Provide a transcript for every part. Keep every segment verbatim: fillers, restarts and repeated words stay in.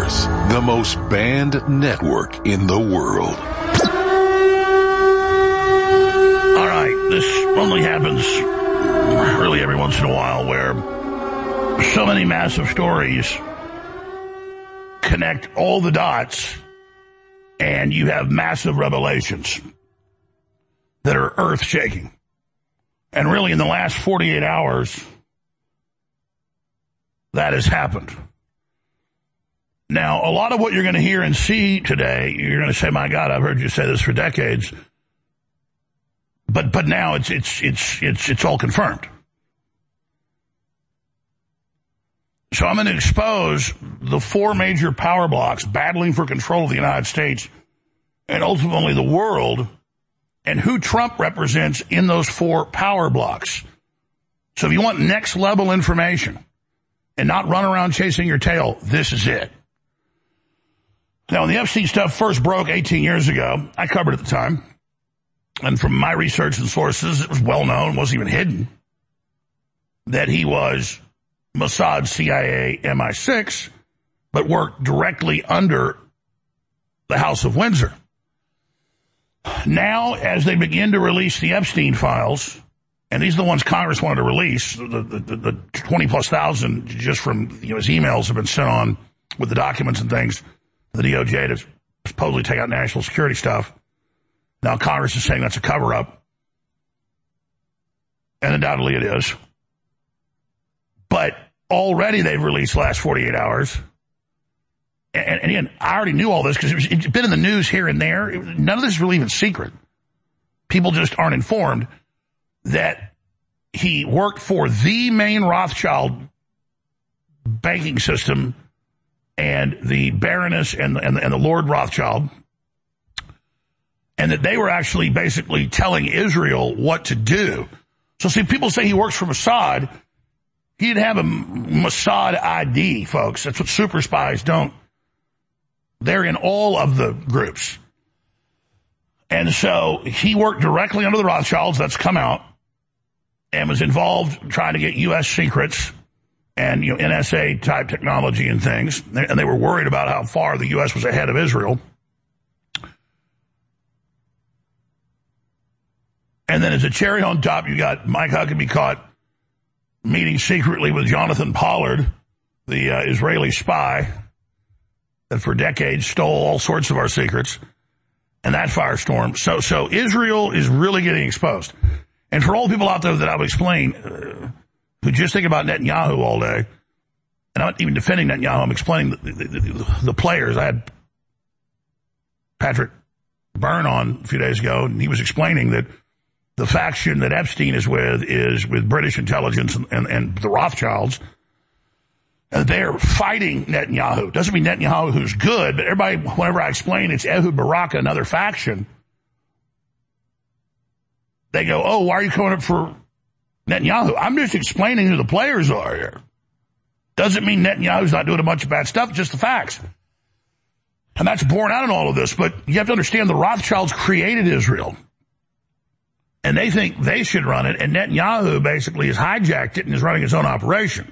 Earth, the most banned network in the world. All right, this only happens really every once in a while where so many massive stories connect all the dots and you have massive revelations that are earth-shaking. And really in the last forty-eight hours, that has happened. Now, a lot of what you're going to hear and see today, you're going to say, my God, I've heard you say this for decades. But but now it's it's it's it's it's all confirmed. So I'm going to expose the four major power blocks battling for control of the United States and ultimately the world, and who Trump represents in those four power blocks. So if you want next level information and not run around chasing your tail, this is it. Now, when the Epstein stuff first broke eighteen years ago, I covered it at the time. And from my research and sources, it was well known, wasn't even hidden, that he was Mossad, C I A, M I six, but worked directly under the House of Windsor. Now, as they begin to release the Epstein files, and these are the ones Congress wanted to release, the, the, the, the twenty plus thousand just from you know, his emails have been sent on with the documents and things, the D O J to supposedly take out national security stuff. Now Congress is saying that's a cover-up. And undoubtedly it is. But already they've released the last forty-eight hours. And, and again, I already knew all this because it was, it's been in the news here and there. It, none of this is really even secret. People just aren't informed that he worked for the main Rothschild banking system and the Baroness and, and, and the Lord Rothschild, and that they were actually basically telling Israel what to do. So see, people say he works for Mossad. He didn't have a Mossad I D, folks. That's what super spies don't. They're in all of the groups. And so he worked directly under the Rothschilds, that's come out, and was involved trying to get U S secrets and you know N S A type technology and things. And they were worried about how far the U S was ahead of Israel. And then as a cherry on top, you got Mike Huckabee caught meeting secretly with Jonathan Pollard, the uh, Israeli spy that for decades stole all sorts of our secrets, and that firestorm. So, so Israel is really getting exposed. And for all the people out there that I've explained, uh, who just think about Netanyahu all day, and I'm not even defending Netanyahu, I'm explaining the, the, the, the players. I had Patrick Byrne on a few days ago, and he was explaining that the faction that Epstein is with is with British intelligence and, and, and the Rothschilds. And they're fighting Netanyahu. Doesn't mean Netanyahu who's good, but everybody, whenever I explain it's Ehud Barak, another faction, they go, oh, why are you coming up for Netanyahu? I'm just explaining who the players are here. Doesn't mean Netanyahu's not doing a bunch of bad stuff, just the facts. And that's borne out in all of this, but you have to understand the Rothschilds created Israel. And they think they should run it, and Netanyahu basically has hijacked it and is running his own operation.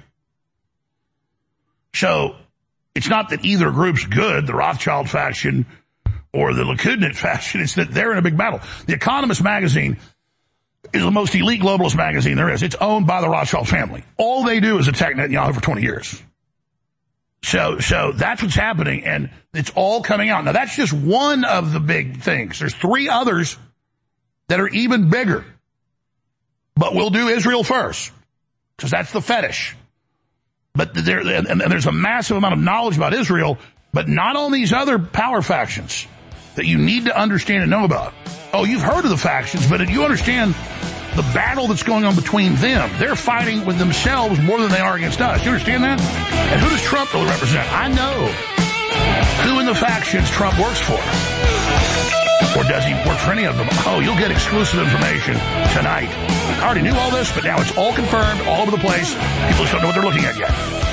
So it's not that either group's good, the Rothschild faction or the Likudnik faction. It's that they're in a big battle. The Economist magazine is the most elite globalist magazine there is. It's owned by the Rothschild family. All they do is attack Netanyahu for twenty years. So, so that's what's happening, and it's all coming out. Now, that's just one of the big things. There's three others that are even bigger. But we'll do Israel first, because that's the fetish. But there, and, and there's a massive amount of knowledge about Israel, but not on these other power factions that you need to understand and know about. Oh, you've heard of the factions, but if you understand the battle that's going on between them, they're fighting with themselves more than they are against us. You understand that? And who does Trump really represent? I know who in the factions Trump works for. Or does he work for any of them? Oh, you'll get exclusive information tonight. I already knew all this, but now it's all confirmed, all over the place. People just don't know what they're looking at yet.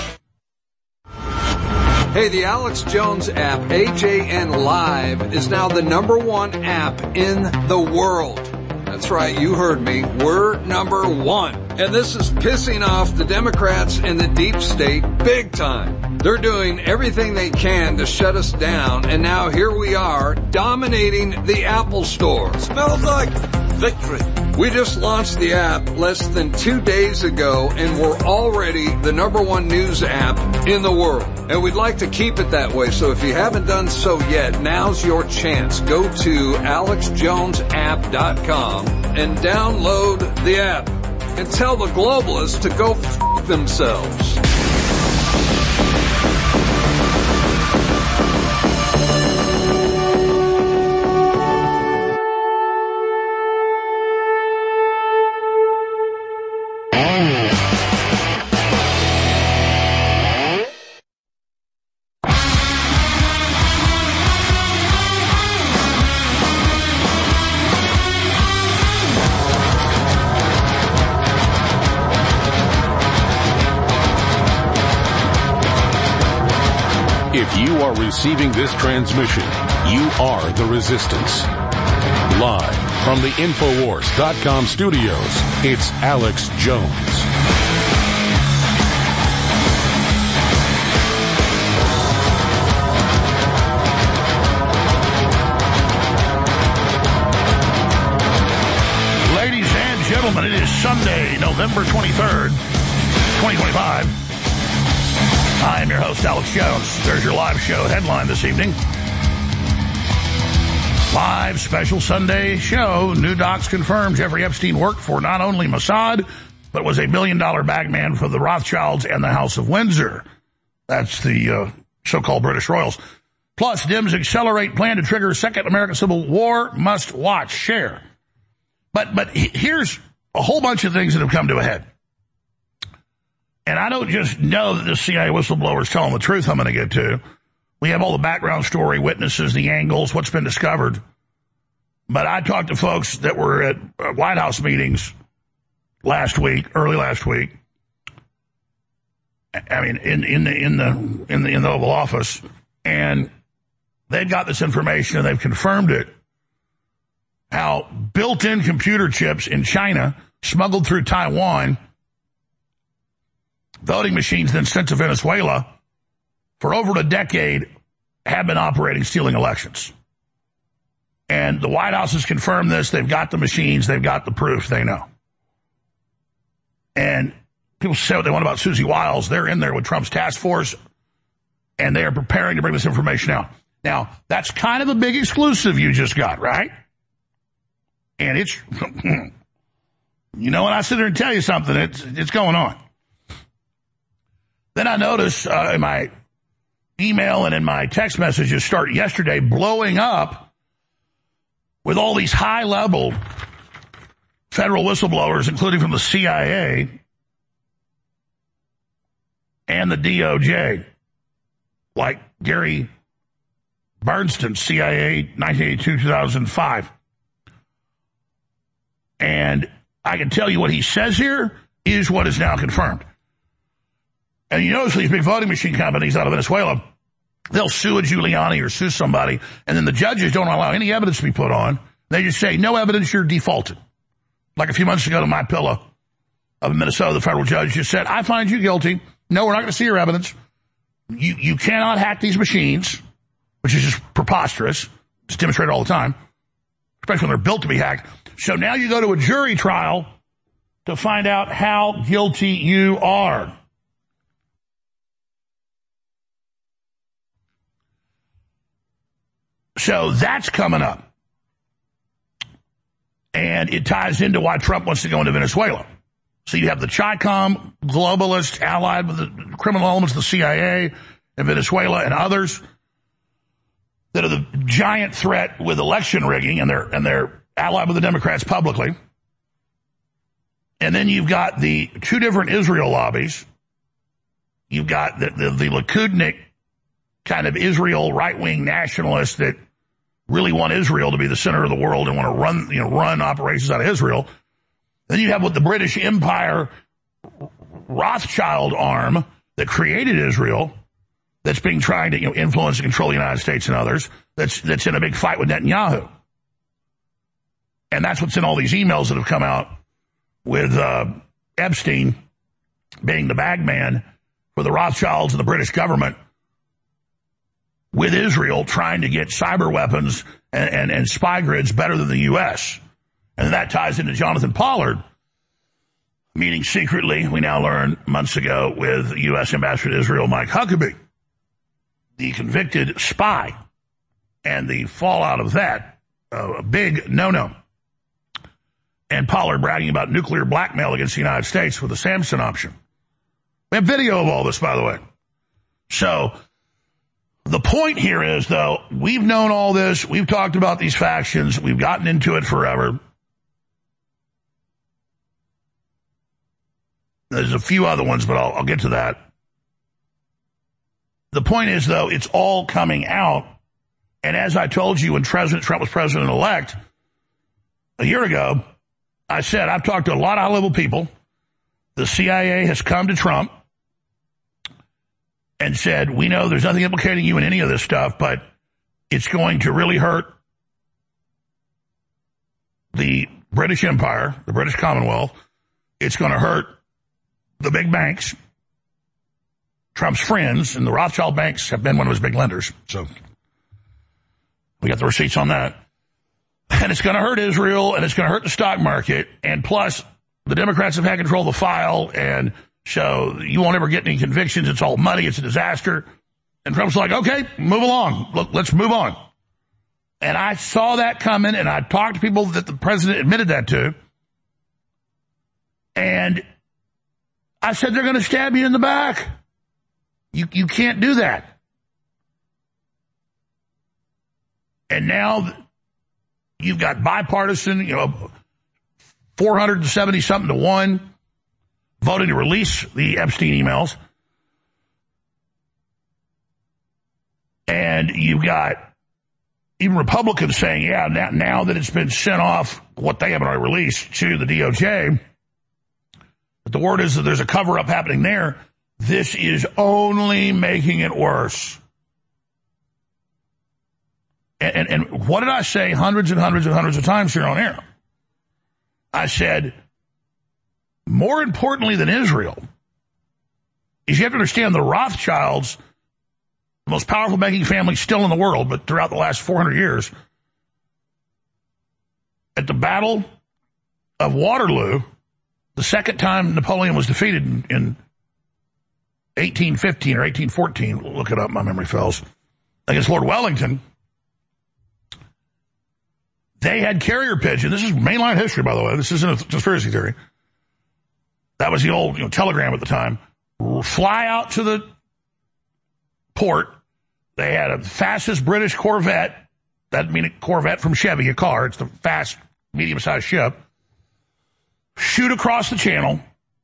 Hey, the Alex Jones app, A J N Live, is now the number one app in the world. That's right, you heard me. We're number one. And this is pissing off the Democrats and the deep state big time. They're doing everything they can to shut us down, and now here we are, dominating the Apple Store. Smells like victory. We just launched the app less than two days ago, and we're already the number one news app in the world. And we'd like to keep it that way, so if you haven't done so yet, now's your chance. Go to alex jones app dot com and download the app. And tell the globalists to go f*** themselves. If you are receiving this transmission, you are the resistance. Live from the Infowars dot com studios, it's Alex Jones. Ladies and gentlemen, it is Sunday, November twenty-third, twenty twenty-five. I am your host, Alex Jones. There's your live show headline this evening. Live special Sunday show. New docs confirm Jeffrey Epstein worked for not only Mossad, but was a billion-dollar bagman for the Rothschilds and the House of Windsor. That's the uh, so-called British royals. Plus, Dems accelerate plan to trigger Second American Civil War. Must watch. Share. But, but here's a whole bunch of things that have come to a head. And I don't just know that the C I A whistleblower is telling the truth I'm going to get to. We have all the background story, witnesses, the angles, what's been discovered. But I talked to folks that were at White House meetings last week, early last week. I mean, in, in the in the in the in the Oval Office, and they've got this information and they've confirmed it. How built-in computer chips in China smuggled through Taiwan, voting machines then sent to Venezuela for over a decade have been operating, stealing elections. And the White House has confirmed this. They've got the machines. They've got the proof. They know. And people say what they want about Susie Wiles. They're in there with Trump's task force, and they are preparing to bring this information out. Now, that's kind of a big exclusive you just got, right? And it's, you know, when I sit there and tell you something, it's, it's going on. Then I notice uh, in my email and in my text messages start yesterday blowing up with all these high-level federal whistleblowers, including from the C I A and the D O J, like Gary Bernstein, C I A, nineteen eighty-two to two thousand five. And I can tell you what he says here is what is now confirmed. And you notice these big voting machine companies out of Venezuela, they'll sue a Giuliani or sue somebody, and then the judges don't allow any evidence to be put on. They just say, no evidence, you're defaulted. Like a few months ago to My Pillow of Minnesota, the federal judge just said, I find you guilty. No, we're not going to see your evidence. You you cannot hack these machines, which is just preposterous. It's demonstrated all the time, especially when they're built to be hacked. So now you go to a jury trial to find out how guilty you are. So that's coming up. And it ties into why Trump wants to go into Venezuela. So you have the Chi-Com globalists allied with the criminal elements of the C I A and Venezuela and others that are the giant threat with election rigging, and they're, and they're allied with the Democrats publicly. And then you've got the two different Israel lobbies. You've got the, the, the Likudnik kind of Israel right-wing nationalists that really want Israel to be the center of the world and want to run, you know, run operations out of Israel. Then you have what the British Empire Rothschild arm that created Israel, that's being trying to, you know, influence and control the United States and others, that's that's in a big fight with Netanyahu. And that's what's in all these emails that have come out with uh, Epstein being the bag man for the Rothschilds and the British government with Israel trying to get cyber weapons and, and, and spy grids better than the U S. And that ties into Jonathan Pollard meeting secretly, we now learn months ago, with U S Ambassador to Israel Mike Huckabee, the convicted spy, and the fallout of that, uh, a big no-no. And Pollard bragging about nuclear blackmail against the United States with the Samson option. We have video of all this, by the way. So the point here is, though, we've known all this. We've talked about these factions. We've gotten into it forever. There's a few other ones, but I'll, I'll get to that. The point is, though, it's all coming out. And as I told you when President Trump was president-elect a year ago, I said, I've talked to a lot of high-level people. The C I A has come to Trump and said, we know there's nothing implicating you in any of this stuff, but it's going to really hurt the British Empire, the British Commonwealth. It's going to hurt the big banks. Trump's friends and the Rothschild banks have been one of his big lenders. So we got the receipts on that. And it's going to hurt Israel, and it's going to hurt the stock market. And plus, the Democrats have had control of the file, and so you won't ever get any convictions. It's all money. It's a disaster. And Trump's like, okay, move along. Look, let's move on. And I saw that coming, and I talked to people that the president admitted that to. And I said, they're going to stab you in the back. You, you can't do that. And now you've got bipartisan, you know, four hundred seventy something to one voting to release the Epstein emails. And you've got even Republicans saying, yeah, now, now that it's been sent off, what they haven't already released, to the D O J, but the word is that there's a cover-up happening there. This is only making it worse. And, and, and what did I say hundreds and hundreds and hundreds of times here on air? I said, more importantly than Israel, is you have to understand the Rothschilds, the most powerful banking family still in the world, but throughout the last four hundred years, at the Battle of Waterloo, the second time Napoleon was defeated in, in eighteen fifteen or eighteen fourteen, look it up, my memory fails, against Lord Wellington, they had carrier pigeon. This is mainline history, by the way. This isn't a conspiracy theory. That was the old, you know, telegram at the time. Fly out to the port. They had a fastest British Corvette. That means a Corvette from Chevy, a car. It's the fast, medium-sized ship. Shoot across the channel.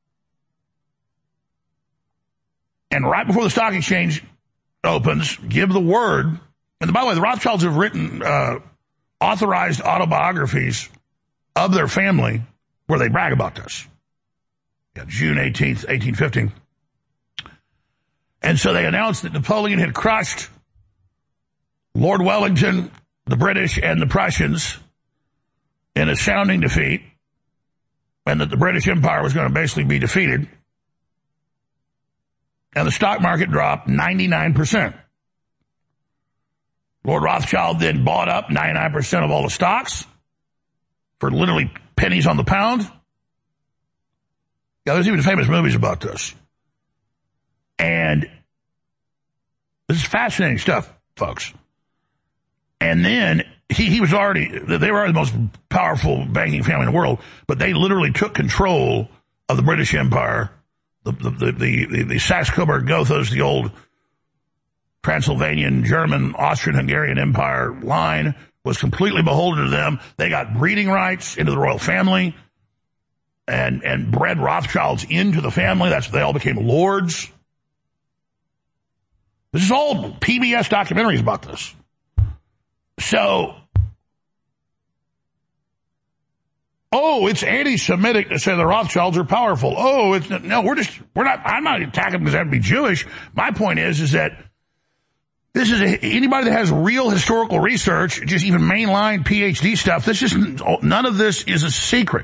And right before the stock exchange opens, give the word. And by the way, the Rothschilds have written uh, authorized autobiographies of their family where they brag about this. Yeah, June eighteenth, eighteen fifteen. And so they announced that Napoleon had crushed Lord Wellington, the British, and the Prussians in a sounding defeat, and that the British Empire was going to basically be defeated. And the stock market dropped ninety-nine percent. Lord Rothschild then bought up ninety-nine percent of all the stocks for literally pennies on the pound. Yeah, there's even famous movies about this. And this is fascinating stuff, folks. And then he, he was already, they were the most powerful banking family in the world, but they literally took control of the British Empire, the the the the, the, the Saxe-Coburg-Gothas, the old Transylvanian, German, Austrian-Hungarian Empire line was completely beholden to them. They got breeding rights into the royal family and, and bred Rothschilds into the family. That's they all became lords. This is all P B S documentaries about this. So, oh, it's anti-Semitic to say the Rothschilds are powerful. Oh, it's no, we're just, we're not, I'm not attacking them because they have to be Jewish. My point is, is that This is a, anybody that has real historical research, just even mainline P H D stuff. This is none of this is a secret.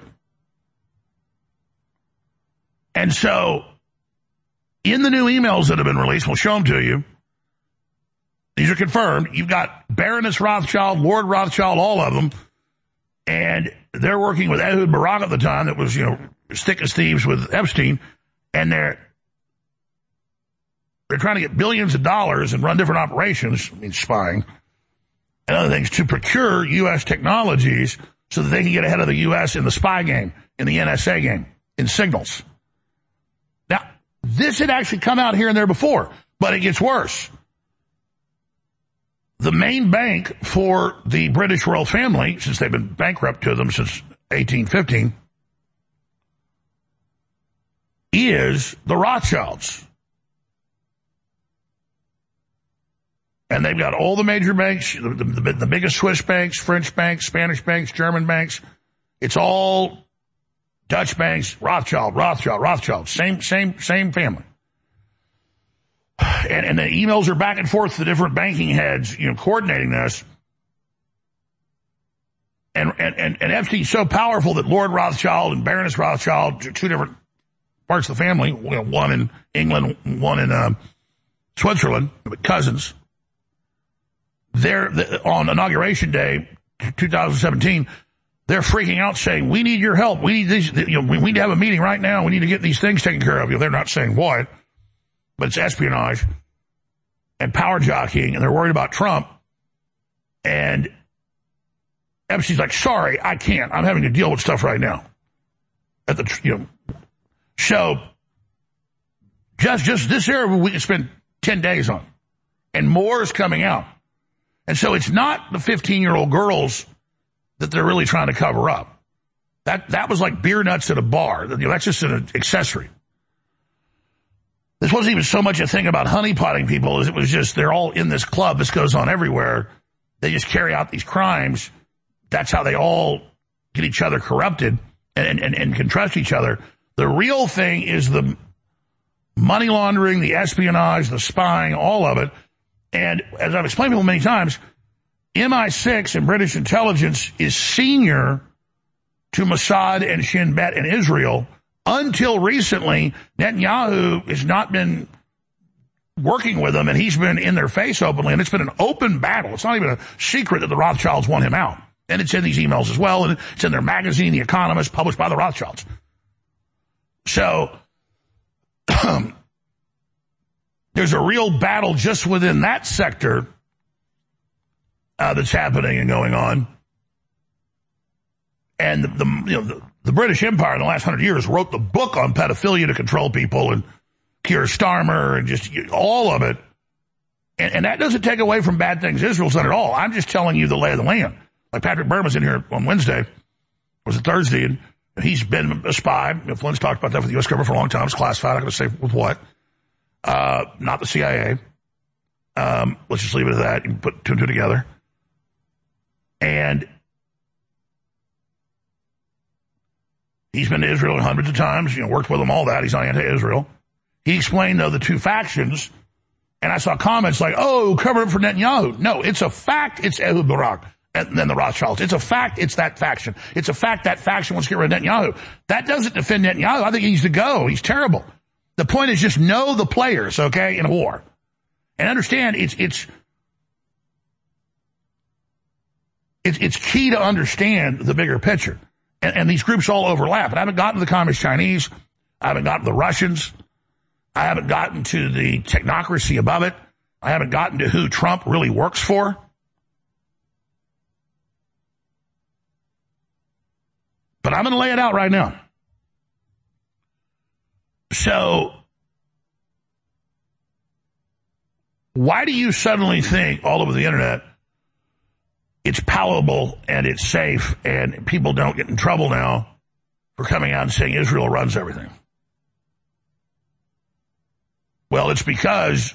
And so, in the new emails that have been released, we'll show them to you. These are confirmed. You've got Baroness Rothschild, Lord Rothschild, all of them, and they're working with Ehud Barak at the time. That was, you know, thick as thieves with Epstein, and they're they're trying to get billions of dollars and run different operations, I mean spying and other things, to procure U S technologies so that they can get ahead of the U S in the spy game, in the N S A game, in signals. Now, this had actually come out here and there before, but it gets worse. The main bank for the British royal family, since they've been bankrupt to them since eighteen fifteen, is the Rothschilds. And they've got all the major banks, the, the, the biggest Swiss banks, French banks, Spanish banks, German banks. It's all Dutch banks, Rothschild, Rothschild, Rothschild, same, same, same family. And, and the emails are back and forth to the different banking heads, you know, coordinating this. And, and, and, and Epstein's so powerful that Lord Rothschild and Baroness Rothschild, two different parts of the family, one in England, one in uh, Switzerland, but cousins. They're the, on Inauguration Day, two thousand seventeen, they're freaking out saying, we need your help. We need these, you know, we need to have a meeting right now. We need to get these things taken care of. You know, they're not saying what, but it's espionage and power jockeying, and they're worried about Trump. And Epstein's like, sorry, I can't. I'm having to deal with stuff right now. At the, you know, so just, just this area we can spend ten days on, and more is coming out. And so it's not the fifteen-year-old girls that they're really trying to cover up. That that was like beer nuts at a bar. You know, that's just an accessory. This wasn't even so much a thing about honeypotting people as it was just they're all in this club. This goes on everywhere. They just carry out these crimes. That's how they all get each other corrupted and, and, and can trust each other. The real thing is the money laundering, the espionage, the spying, all of it. And as I've explained to people many times, M I six and British intelligence is senior to Mossad and Shin Bet in Israel. Until recently, Netanyahu has not been working with them, and he's been in their face openly, and it's been an open battle. It's not even a secret that the Rothschilds want him out. And it's in these emails as well, and it's in their magazine, The Economist, published by the Rothschilds. So there's a real battle just within that sector uh, that's happening and going on. And the, the you know the, the British Empire in the last hundred years wrote the book on pedophilia to control people, and Keir Starmer, and just all of it. And, and that doesn't take away from bad things Israel's done at all. I'm just telling you the lay of the land. Like Patrick Byrne was in here on Wednesday, it was a Thursday, and he's been a spy. You know, Flynn's talked about that with the U S government for a long time. It's classified. I'm going to say with what. Uh, not the C I A. Um, let's just leave it at that. You can put two and two together. And he's been to Israel hundreds of times, you know, worked with them, all that. He's not anti-Israel. He explained, though, the two factions, and I saw comments like, oh, cover it for Netanyahu. No, it's a fact it's Ehud Barak and then the Rothschilds. It's a fact it's that faction. It's a fact that faction wants to get rid of Netanyahu. That doesn't defend Netanyahu. I think he needs to go. He's terrible. The point is just know the players, okay, in a war. And understand it's it's it's, it's key to understand the bigger picture. And, and these groups all overlap. And I haven't gotten to the Communist Chinese. I haven't gotten to the Russians. I haven't gotten to the technocracy above it. I haven't gotten to who Trump really works for. But I'm going to lay it out right now. So, why do you suddenly think all over the internet it's palatable and it's safe and people don't get in trouble now for coming out and saying Israel runs everything? Well, it's because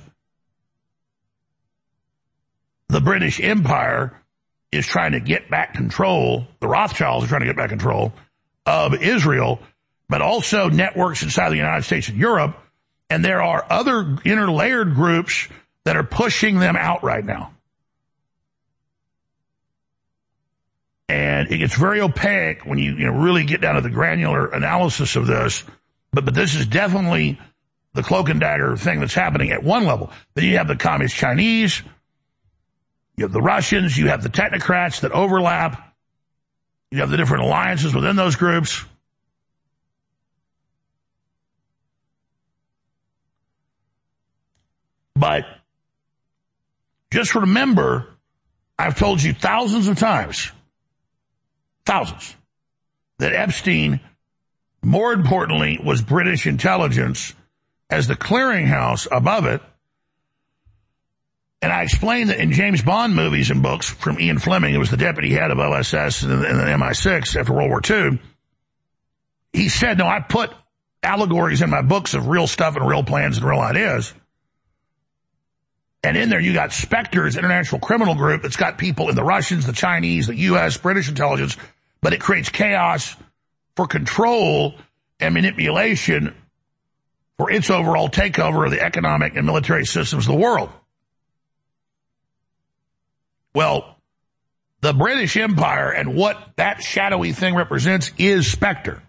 the British Empire is trying to get back control, the Rothschilds are trying to get back control of Israel, but also networks inside the United States and Europe. And there are other interlayered groups that are pushing them out right now. And it gets very opaque when you, you know, really get down to the granular analysis of this. But, but this is definitely the cloak and dagger thing that's happening at one level. Then you have the communist Chinese, you have the Russians, you have the technocrats that overlap, you have the different alliances within those groups. But just remember, I've told you thousands of times, thousands, that Epstein, more importantly, was British intelligence as the clearinghouse above it. And I explained that in James Bond movies and books from Ian Fleming, who was the deputy head of O S S and then M I six after World War Two, he said, no, I put allegories in my books of real stuff and real plans and real ideas. And in there you got Spectre's international criminal group that's got people in the Russians, the Chinese, the U S, British intelligence, but it creates chaos for control and manipulation for its overall takeover of the economic and military systems of the world. Well, the British Empire and what that shadowy thing represents is Spectre.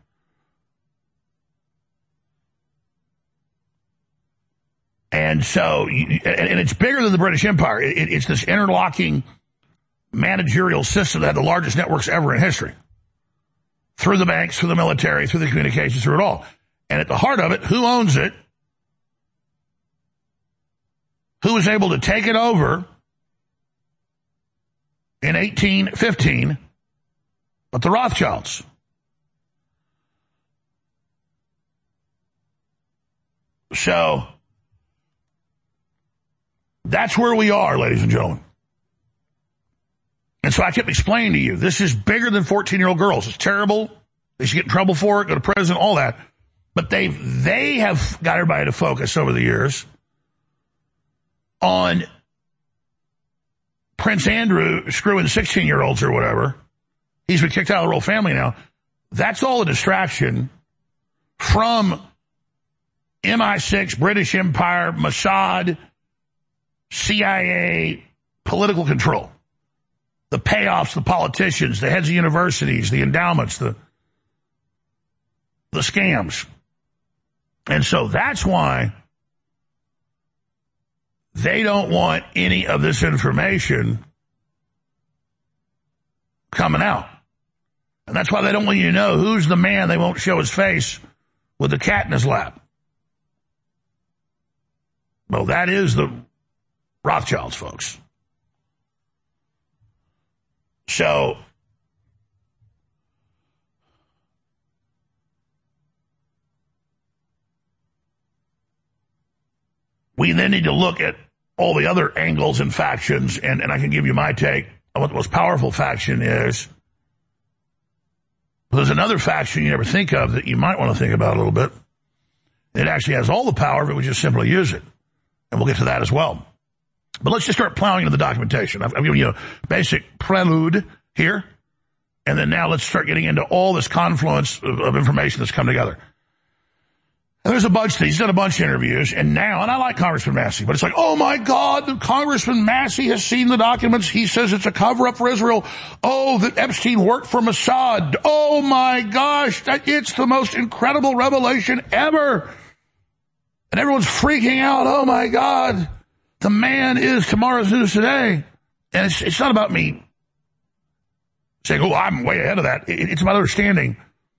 And so, and it's bigger than the British Empire. It's this interlocking managerial system that had the largest networks ever in history. Through the banks, through the military, through the communications, through it all. And at the heart of it, who owns it? Who was able to take it over in eighteen fifteen? But the Rothschilds. So that's where we are, ladies and gentlemen. And so I kept explaining to you, this is bigger than fourteen-year-old girls. It's terrible. They should get in trouble for it, go to prison, all that. But they they have got everybody to focus over the years on Prince Andrew screwing sixteen-year-olds or whatever. He's been kicked out of the royal family now. That's all a distraction from M I six, British Empire, Mossad, C I A, political control. The payoffs, the politicians, the heads of universities, the endowments, the, the scams. And so that's why they don't want any of this information coming out. And that's why they don't want you to know who's the man they won't show his face with the cat in his lap. Well, that is the Rothschilds, folks. So, we then need to look at all the other angles and factions, and, and I can give you my take on what the most powerful faction is. There's another faction you never think of that you might want to think about a little bit. It actually has all the power if it would just simply use it. And we'll get to that as well. But let's just start plowing into the documentation. I've, I've given you a basic prelude here. And then now let's start getting into all this confluence of, of information that's come together. And there's a bunch of things. He's done a bunch of interviews. And now, and I like Congressman Massey, but it's like, oh my God, Congressman Massey has seen the documents. He says it's a cover-up for Israel. Oh, that Epstein worked for Mossad. Oh my gosh, that, it's the most incredible revelation ever. And everyone's freaking out. Oh my God. The man is tomorrow's news today. And it's, it's not about me saying, oh, I'm way ahead of that. It, it's about understanding.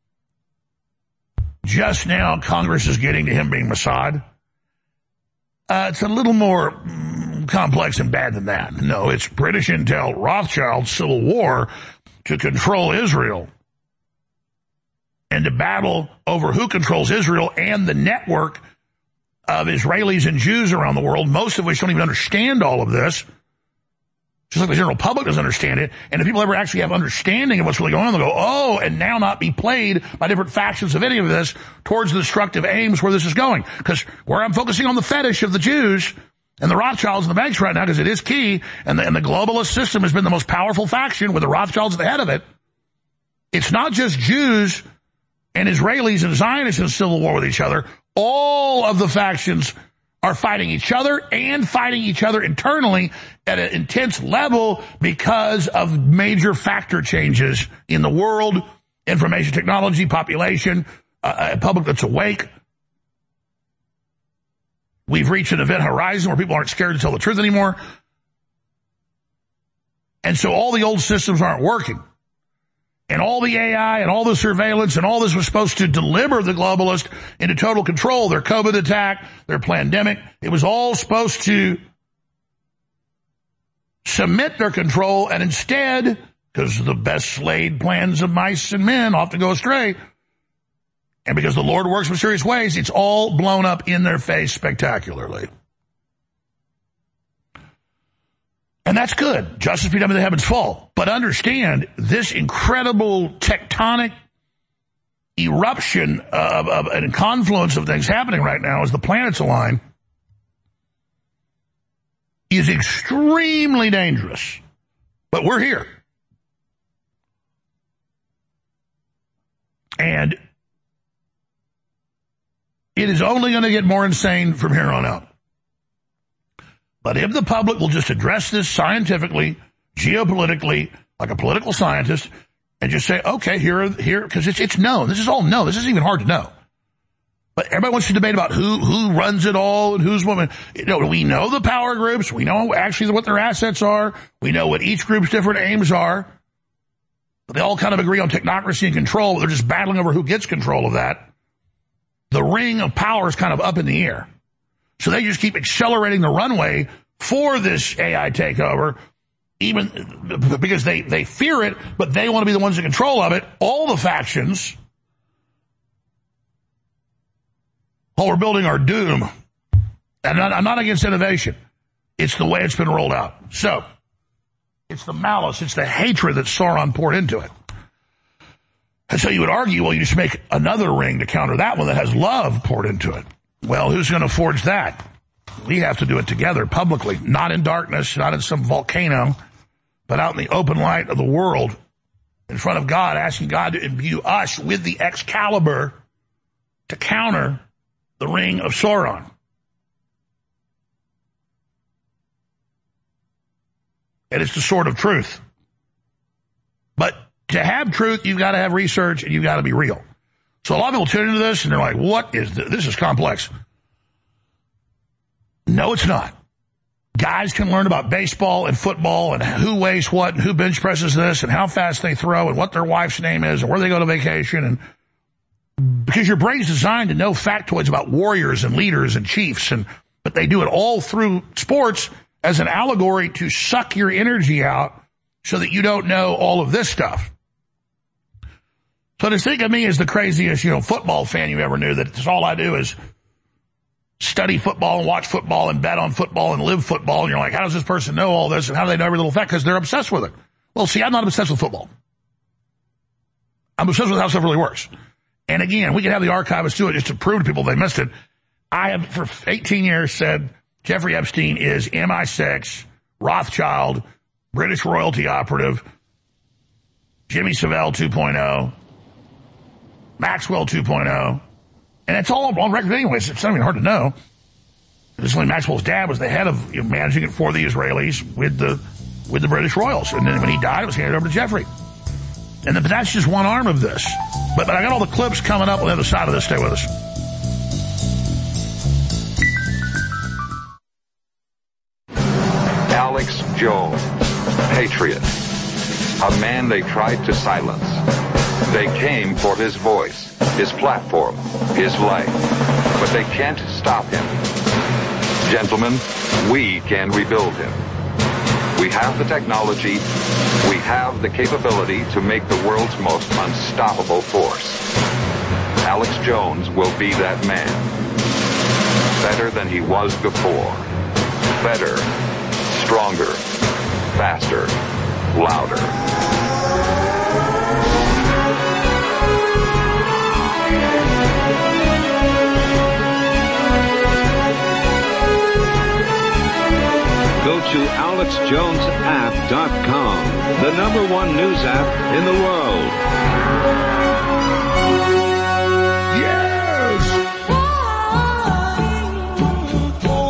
Just now, Congress is getting to him being Mossad. Uh, it's a little more mm, complex and bad than that. No, it's British intel, Rothschild, civil war to control Israel and to battle over who controls Israel and the network of Israelis and Jews around the world, most of which don't even understand all of this, just like the general public doesn't understand it. And if people ever actually have understanding of what's really going on, they'll go, oh, and now not be played by different factions of any of this towards the destructive aims where this is going. Because where I'm focusing on the fetish of the Jews and the Rothschilds and the banks right now, because it is key, and the, and the globalist system has been the most powerful faction with the Rothschilds at the head of it. It's not just Jews and Israelis and Zionists in civil war with each other. All of the factions are fighting each other and fighting each other internally at an intense level because of major factor changes in the world, information technology, population, uh, a public that's awake. We've reached an event horizon where people aren't scared to tell the truth anymore. And so all the old systems aren't working. And all the A I and all the surveillance and all this was supposed to deliver the globalists into total control. Their COVID attack, their pandemic, it was all supposed to submit their control, and instead, because the best laid plans of mice and men often go astray, and because the Lord works in mysterious ways, it's all blown up in their face spectacularly. And that's good. Justice be done, may the heavens fall. But understand, this incredible tectonic eruption of, of and confluence of things happening right now as the planets align is extremely dangerous. But we're here. And it is only going to get more insane from here on out. But if the public will just address this scientifically, geopolitically, like a political scientist, and just say, okay, here, here, because it's, it's known. This is all known. This isn't even hard to know. But everybody wants to debate about who, who runs it all and who's woman. You know, we know the power groups. We know actually what their assets are. We know what each group's different aims are. But they all kind of agree on technocracy and control. They're just battling over who gets control of that. The ring of power is kind of up in the air. So they just keep accelerating the runway for this A I takeover, even because they, they fear it, but they want to be the ones in control of it. All the factions, while we're building our doom, and I'm not against innovation. It's the way it's been rolled out. So, it's the malice, it's the hatred that Sauron poured into it. And so you would argue, well, you just make another ring to counter that one that has love poured into it. Well, who's going to forge that? We have to do it together, publicly, not in darkness, not in some volcano, but out in the open light of the world, in front of God, asking God to imbue us with the Excalibur to counter the ring of Sauron. And it's the sword of truth. But to have truth, you've got to have research and you've got to be real. So a lot of people tune into this and they're like, what is this? This is complex. No, it's not. Guys can learn about baseball and football and who weighs what and who bench presses this and how fast they throw and what their wife's name is and where they go to vacation. And because your brain's designed to know factoids about warriors and leaders and chiefs, and but they do it all through sports as an allegory to suck your energy out so that you don't know all of this stuff. So to think of me as the craziest, you know, football fan you ever knew, that it's all I do is study football and watch football and bet on football and live football. And you're like, how does this person know all this? And how do they know every little fact? Because they're obsessed with it. Well, see, I'm not obsessed with football. I'm obsessed with how stuff really works. And again, we can have the archivists do it just to prove to people they missed it. I have for eighteen years said Jeffrey Epstein is M I six, Rothschild, British royalty operative, Jimmy Savile two point oh, Maxwell two point oh, and it's all on record anyways. It's not even hard to know. Incidentally, Maxwell's dad was the head of, you know, managing it for the Israelis with the with the British royals, and then when he died, it was handed over to Jeffrey. And then, but that's just one arm of this. But, but I got all the clips coming up on the other side of this. Stay with us. Alex Jones, patriot, a man they tried to silence. They came for his voice, his platform, his life, but they can't stop him. Gentlemen, we can rebuild him. We have the technology, we have the capability to make the world's most unstoppable force. Alex Jones will be that man. Better than he was before. Better, stronger, faster, louder. Go to alex jones app dot com, the number one news app in the world. Yes!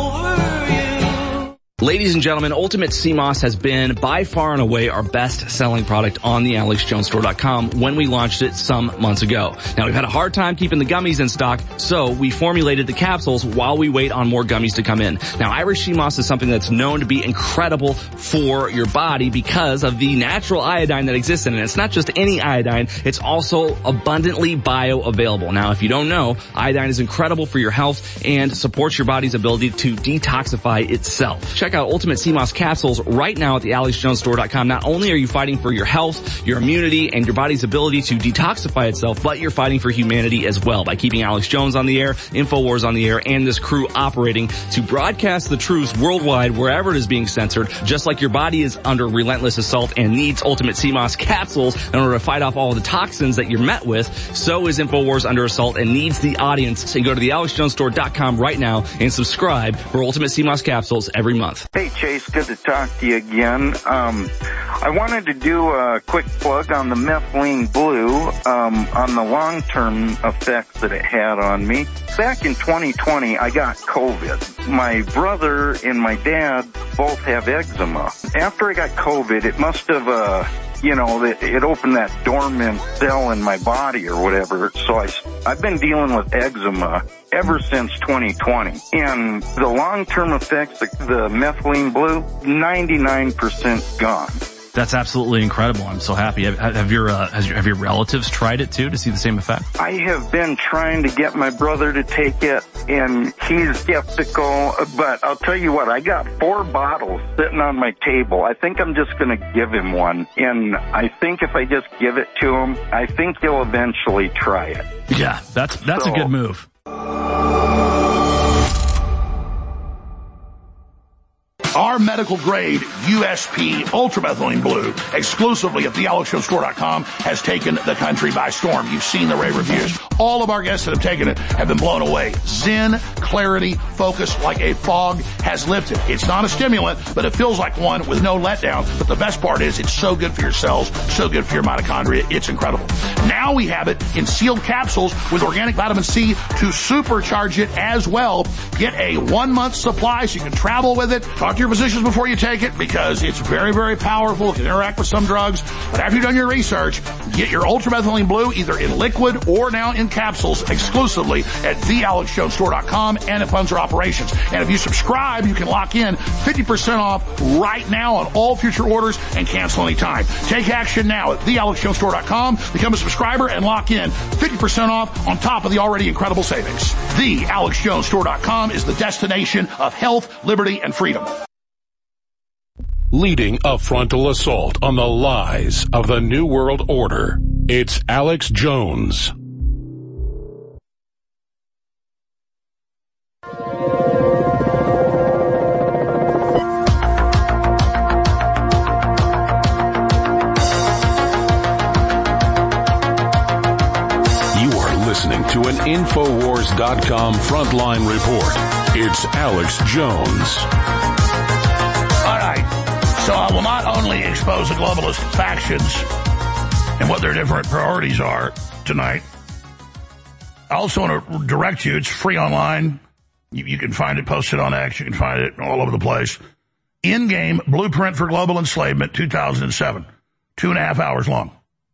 Ladies and gentlemen, Ultimate Sea Moss has been by far and away our best-selling product on the Alex Jones Store dot com when we launched it some months ago. Now, we've had a hard time keeping the gummies in stock, so we formulated the capsules while we wait on more gummies to come in. Now, Irish Sea Moss is something that's known to be incredible for your body because of the natural iodine that exists in it. It's not just any iodine, it's also abundantly bioavailable. Now, if you don't know, iodine is incredible for your health and supports your body's ability to detoxify itself. Check out Ultimate Sea Moss capsules right now at the Alex Jones Store dot com. Not only are you fighting for your health, your immunity, and your body's ability to detoxify itself, but you're fighting for humanity as well by keeping Alex Jones on the air, InfoWars on the air, and this crew operating to broadcast the truth worldwide wherever it is being censored, just like your body is under relentless assault and needs Ultimate Sea Moss capsules in order to fight off all the toxins that you're met with. So is InfoWars under assault and needs the audience. So go to the Alex Jones Store dot com right now and subscribe for Ultimate Sea Moss capsules every month. Hey, Chase, good to talk to you again. Um, I wanted to do a quick plug on the methylene blue, um, on the long-term effects that it had on me. Back in twenty twenty, I got COVID. My brother and my dad both have eczema. After I got COVID, it must have, uh, you know, it, it opened that dormant cell in my body or whatever. So I, I've been dealing with eczema ever since twenty twenty. And the long-term effects, the, the methylene blue, ninety-nine percent gone. That's absolutely incredible. I'm so happy. Have, have your uh, has your, have your relatives tried it too to see the same effect? I have been trying to get my brother to take it, and he's skeptical. But I'll tell you what, I got four bottles sitting on my table. I think I'm just going to give him one, and I think if I just give it to him, I think he'll eventually try it. Yeah, that's that's so, a good move. Our medical grade U S P ultramethylene blue exclusively at the Alex Jones Store dot com has taken the country by storm. You've seen the rave reviews. All of our guests that have taken it have been blown away. Zen, clarity, focus like a fog has lifted. It's not a stimulant, but it feels like one with no letdown. But the best part is it's so good for your cells, so good for your mitochondria. It's incredible. Now we have it in sealed capsules with organic vitamin C to supercharge it as well. Get a one month supply so you can travel with it. Talk to your physicians before you take it because it's very, very powerful. It can interact with some drugs. But after you've done your research, get your ultramethylene blue either in liquid or now in capsules exclusively at the Alex Jones Store dot com and at Funds or Operations. And if you subscribe, you can lock in fifty percent off right now on all future orders and cancel anytime. Take action now at the Alex Jones Store dot com. Become a subscriber and lock in fifty percent off on top of the already incredible savings. the Alex Jones Store dot com is the destination of health, liberty, and freedom. Leading a frontal assault on the lies of the New World Order, it's Alex Jones. You are listening to an InfoWars dot com frontline report. It's Alex Jones. All right. So I will not only expose the globalist factions and what their different priorities are tonight, I also want to direct you. It's free online. You, you can find it posted on X. You can find it all over the place. In-game Blueprint for Global Enslavement two thousand seven. Two and a half hours long.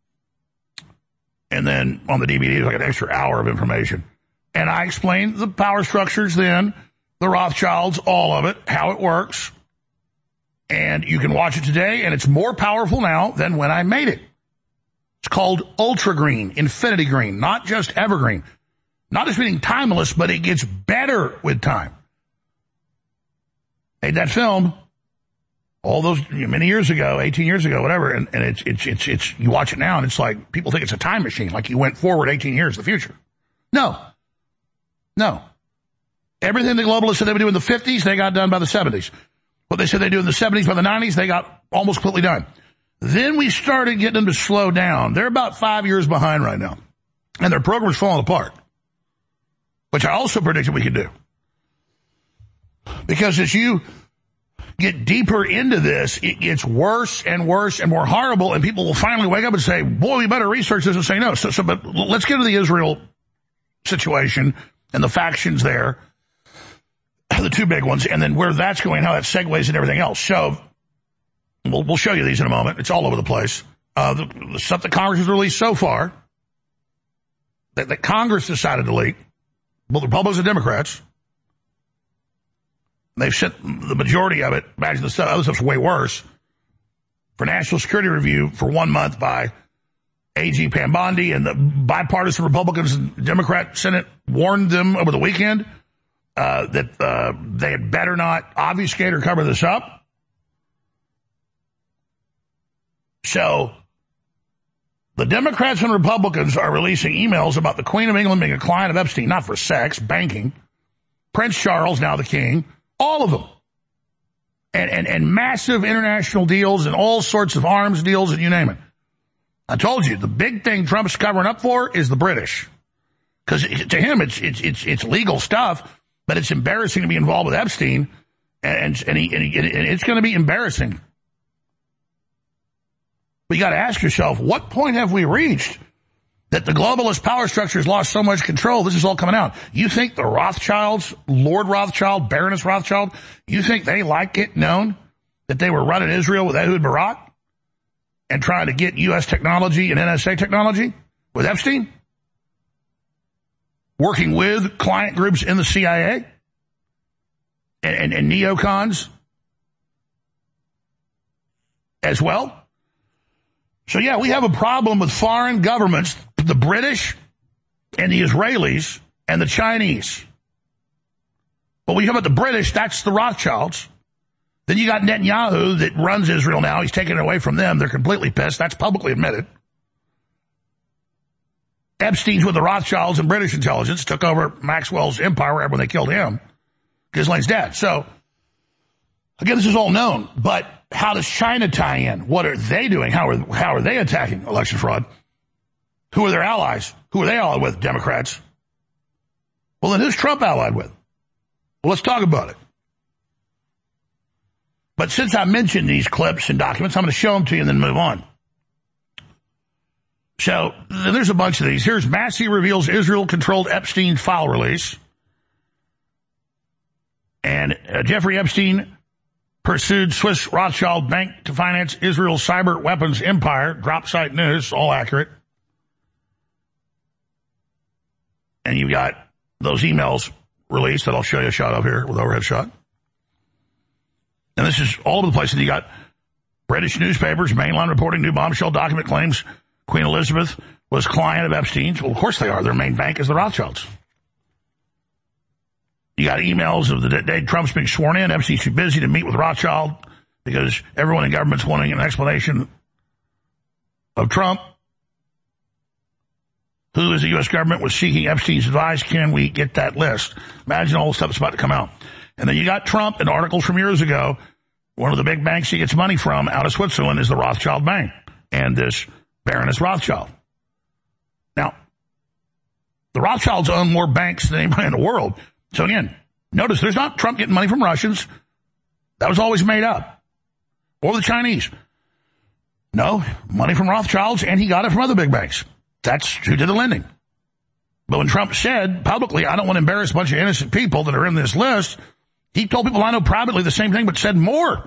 And then on the D V D, there's like an extra hour of information. And I explained the power structures then, the Rothschilds, all of it, how it works. And you can watch it today, and it's more powerful now than when I made it. It's called Ultra Green, Infinity Green, not just Evergreen. Not just being timeless, but it gets better with time. Made that film all those many years ago, eighteen years ago, whatever, and, and it's, it's, it's, it's, you watch it now, and it's like, people think it's a time machine, like you went forward eighteen years in the future. No. No. Everything the globalists said they would do in the fifties, they got done by the seventies. What they said they do in the seventies, by the nineties, they got almost completely done. Then we started getting them to slow down. They're about five years behind right now. And their program's falling apart. Which I also predicted we could do. Because as you get deeper into this, it gets worse and worse and more horrible, and people will finally wake up and say, boy, we better research this and say no. So, so but let's get to the Israel situation and the factions there. the two big ones, and then where that's going, how that segues and everything else. So we'll, we'll show you these in a moment. It's all over the place. Uh, the, the stuff that Congress has released so far, that, that Congress decided to leak, both Republicans and Democrats, they've sent the majority of it, imagine the stuff, other stuff's way worse, for National Security Review for one month by A G Pam Bondi, and the bipartisan Republicans and Democrat Senate warned them over the weekend uh, that uh, they had better not obfuscate or cover this up. So the Democrats and Republicans are releasing emails about the Queen of England being a client of Epstein, not for sex, banking, Prince Charles, now the king, all of them. And, and, and massive international deals and all sorts of arms deals and you name it. I told you, the big thing Trump's covering up for is the British. Because to him, it's, it's, it's, it's legal stuff, but it's embarrassing to be involved with Epstein, and, and, he, and, he, and it's going to be embarrassing. But you got to ask yourself, what point have we reached that the globalist power structure has lost so much control? This is all coming out. You think the Rothschilds, Lord Rothschild, Baroness Rothschild, you think they like it known that they were running Israel with Ehud Barak and trying to get U S technology and N S A technology with Epstein? Working with client groups in the C I A and, and, and neocons as well? So, yeah, we have a problem with foreign governments, the British and the Israelis and the Chinese. But when you talk about the British, that's the Rothschilds. Then you got Netanyahu that runs Israel now. He's taking it away from them. They're completely pissed. That's publicly admitted. Epstein's with the Rothschilds and British intelligence, took over Maxwell's empire when they killed him. Ghislaine's dead. So, again, this is all known, but how does China tie in? What are they doing? How are, how are they attacking election fraud? Who are their allies? Who are they allied with? Democrats. Well, then who's Trump allied with? Well, let's talk about it. But since I mentioned these clips and documents, I'm going to show them to you and then move on. So there's a bunch of these. Here's Massey reveals Israel-controlled Epstein file release. And uh, Jeffrey Epstein pursued Swiss Rothschild Bank to finance Israel's cyber weapons empire. Drop site news, all accurate. And you've got those emails released that I'll show you a shot of here with overhead shot. And this is all over the place. And you got British newspapers, mainline reporting new bombshell document claims Queen Elizabeth was client of Epstein's. Well, of course they are. Their main bank is the Rothschilds. You got emails of the day Trump's being sworn in. Epstein's too busy to meet with Rothschild because everyone in government's wanting an explanation of Trump. Who is the U S government was seeking Epstein's advice? Can we get that list? Imagine all the stuff that's about to come out. And then you got Trump in articles from years ago. One of the big banks he gets money from out of Switzerland is the Rothschild Bank and this Baroness Rothschild. Now, the Rothschilds own more banks than anybody in the world. So again, notice there's not Trump getting money from Russians. That was always made up. Or the Chinese. No, money from Rothschilds, and he got it from other big banks. That's who did the lending. But when Trump said publicly, I don't want to embarrass a bunch of innocent people that are in this list, he told people I know privately the same thing, but said more.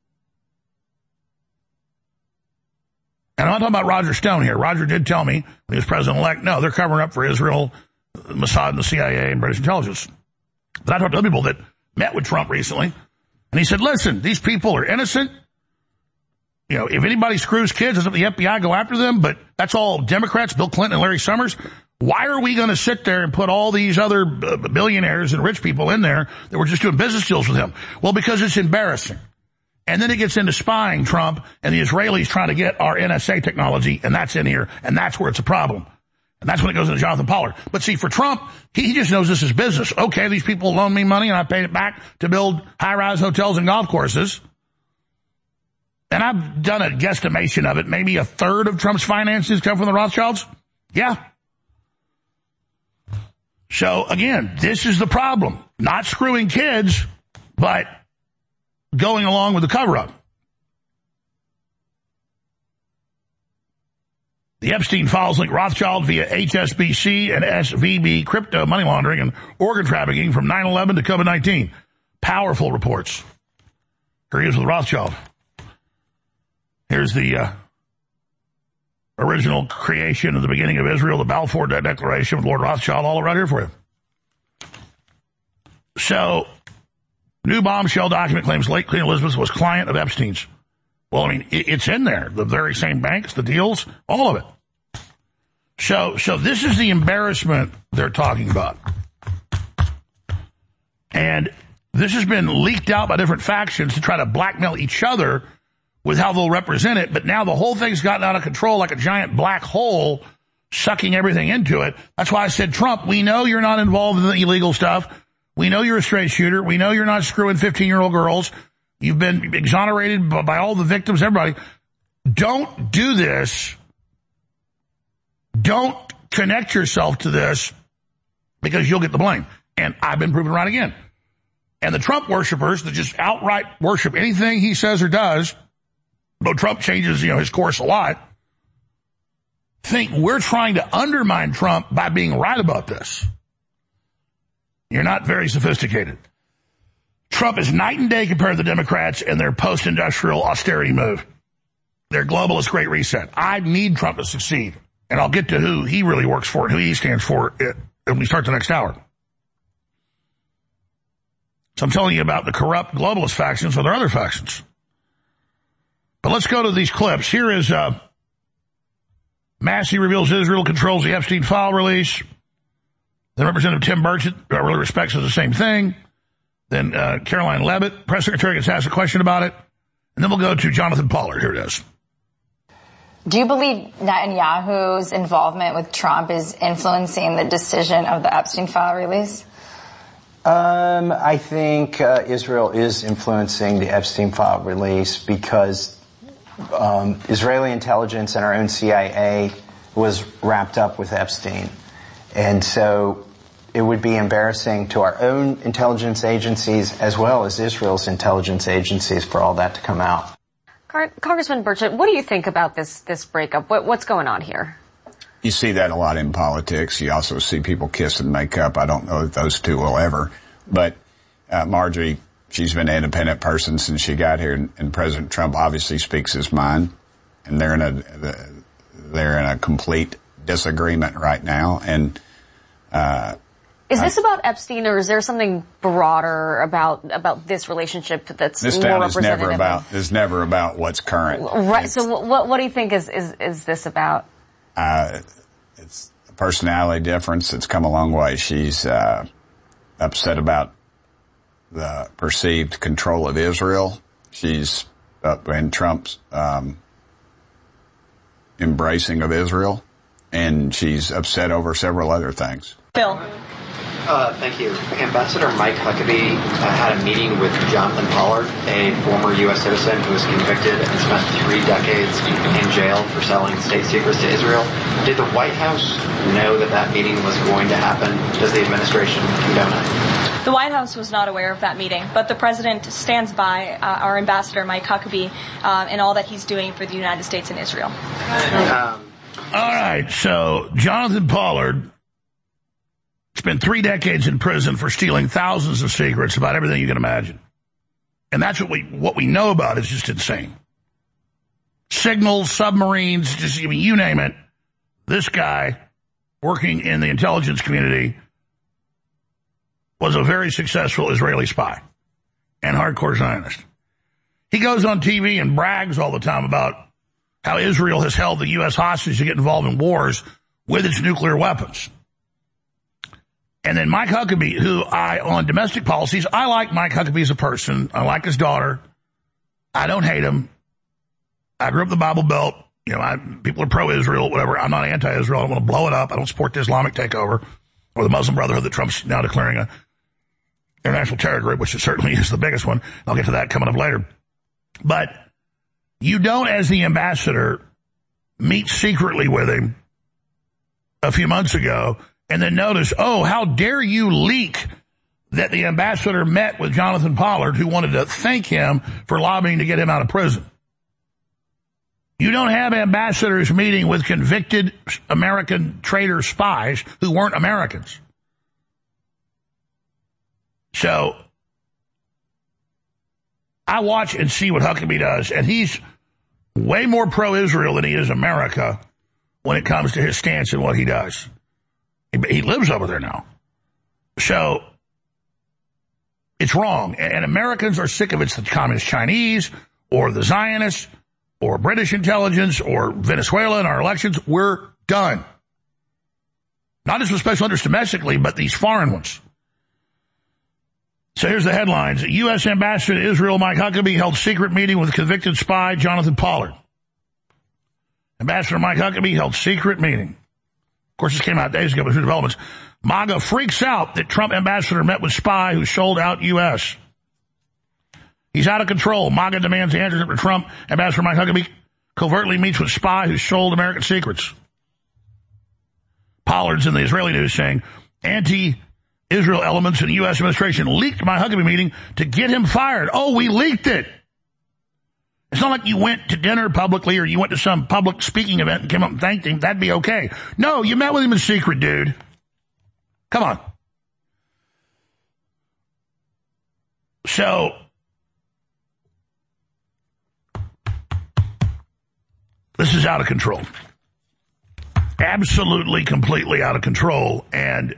And I'm not talking about Roger Stone here. Roger did tell me when he was president-elect, no, they're covering up for Israel, Mossad, and the C I A, and British intelligence. But I talked to other people that met with Trump recently, and he said, listen, these people are innocent. You know, if anybody screws kids, doesn't the F B I go after them? But that's all Democrats, Bill Clinton and Larry Summers. Why are we going to sit there and put all these other billionaires and rich people in there that were just doing business deals with him? Well, because it's embarrassing. And then it gets into spying Trump and the Israelis trying to get our N S A technology, and that's in here, and that's where it's a problem. And that's when it goes into Jonathan Pollard. But see, for Trump, he just knows this is business. Okay, these people loaned me money and I paid it back to build high-rise hotels and golf courses. And I've done a guesstimation of it. Maybe a third of Trump's finances come from the Rothschilds. Yeah. So again, this is the problem. Not screwing kids, but going along with the cover-up. The Epstein files link Rothschild via H S B C and S V B crypto money laundering and organ trafficking from nine eleven to COVID nineteen. Powerful reports. Here he is with Rothschild. Here's the uh, original creation of the beginning of Israel, the Balfour Declaration with Lord Rothschild, all right here for you. So, new bombshell document claims late Queen Elizabeth was client of Epstein's. Well, I mean, it's in there. The very same banks, the deals, all of it. So, so this is the embarrassment they're talking about. And this has been leaked out by different factions to try to blackmail each other with how they'll represent it. But now the whole thing's gotten out of control like a giant black hole sucking everything into it. That's why I said, Trump, we know you're not involved in the illegal stuff. We know you're a straight shooter. We know you're not screwing fifteen-year-old girls. You've been exonerated by, by all the victims, everybody. Don't do this. Don't connect yourself to this because you'll get the blame. And I've been proven right again. And the Trump worshipers that just outright worship anything he says or does, though Trump changes, you know, his course a lot, think we're trying to undermine Trump by being right about this. You're not very sophisticated. Trump is night and day compared to the Democrats and their post-industrial austerity move. Their globalist great reset. I need Trump to succeed. And I'll get to who he really works for and who he stands for when we start the next hour. So I'm telling you about the corrupt globalist factions or their other factions. But let's go to these clips. Here is uh, Massey reveals Israel controls the Epstein file release. Then Representative Tim Burchett uh, really respects it the same thing. Then uh, Caroline Leavitt, press secretary, gets asked a question about it. And then we'll go to Jonathan Pollard. Here it is. Do you believe Netanyahu's involvement with Trump is influencing the decision of the Epstein file release? Um, I think uh, Israel is influencing the Epstein file release because um, Israeli intelligence and our own C I A was wrapped up with Epstein. And so it would be embarrassing to our own intelligence agencies as well as Israel's intelligence agencies for all that to come out. Congressman Burchett, what do you think about this this breakup? What, what's going on here? You see that a lot in politics. You also see people kiss and make up. I don't know if those two will ever. But uh, Marjorie, she's been an independent person since she got here, and, and President Trump obviously speaks his mind. And they're in a they're in a complete disagreement right now. And uh, is this I, about Epstein, or is there something broader about about this relationship that's this more town representative? Is never about is never about what's current. Right. It's, so what what do you think is is is this about? Uh, it's a personality difference. It's come a long way. She's uh, upset about the perceived control of Israel. She's up in Trump's um, embracing of Israel, and she's upset over several other things. Phil. Uh, thank you. Ambassador Mike Huckabee uh, had a meeting with Jonathan Pollard, a former U S citizen who was convicted and spent three decades in jail for selling state secrets to Israel. Did the White House know that that meeting was going to happen? Does the administration condone it? The White House was not aware of that meeting, but the President stands by uh, our Ambassador Mike Huckabee uh, and all that he's doing for the United States and Israel. Um, all right, so Jonathan Pollard spent three decades in prison for stealing thousands of secrets about everything you can imagine. And that's what we what we know about is just insane. Signals, submarines, just I mean, you name it. This guy, working in the intelligence community, was a very successful Israeli spy and hardcore Zionist. He goes on T V and brags all the time about how Israel has held the U S hostage to get involved in wars with its nuclear weapons. And then Mike Huckabee, who I, on domestic policies, I like Mike Huckabee as a person. I like his daughter. I don't hate him. I grew up in the Bible Belt. You know, I, people are pro-Israel, whatever. I'm not anti-Israel. I don't want to blow it up. I don't support the Islamic takeover or the Muslim Brotherhood that Trump's now declaring a international terror group, which it certainly is the biggest one. I'll get to that coming up later. But you don't, as the ambassador, meet secretly with him a few months ago and then notice, oh, how dare you leak that the ambassador met with Jonathan Pollard, who wanted to thank him for lobbying to get him out of prison. You don't have ambassadors meeting with convicted American traitor spies who weren't Americans. So I watch and see what Huckabee does, and he's way more pro-Israel than he is America when it comes to his stance and what he does. He, he lives over there now. So it's wrong. And, and Americans are sick of it. It's the communist Chinese or the Zionists or British intelligence or Venezuela in our elections. We're done. Not just with special interests domestically, but these foreign ones. So here's the headlines. U S Ambassador to Israel Mike Huckabee held secret meeting with convicted spy Jonathan Pollard. Ambassador Mike Huckabee held secret meeting. Of course, this came out days ago, but here's developments. MAGA freaks out that Trump ambassador met with spy who sold out U S He's out of control. MAGA demands answers after Trump Ambassador Mike Huckabee covertly meets with spy who sold American secrets. Pollard's in the Israeli news saying anti-Israel elements in the U S administration leaked my Huckabee meeting to get him fired. Oh, we leaked it. It's not like you went to dinner publicly or you went to some public speaking event and came up and thanked him. That'd be okay. No, you met with him in secret, dude. Come on. So, this is out of control. Absolutely, completely out of control. And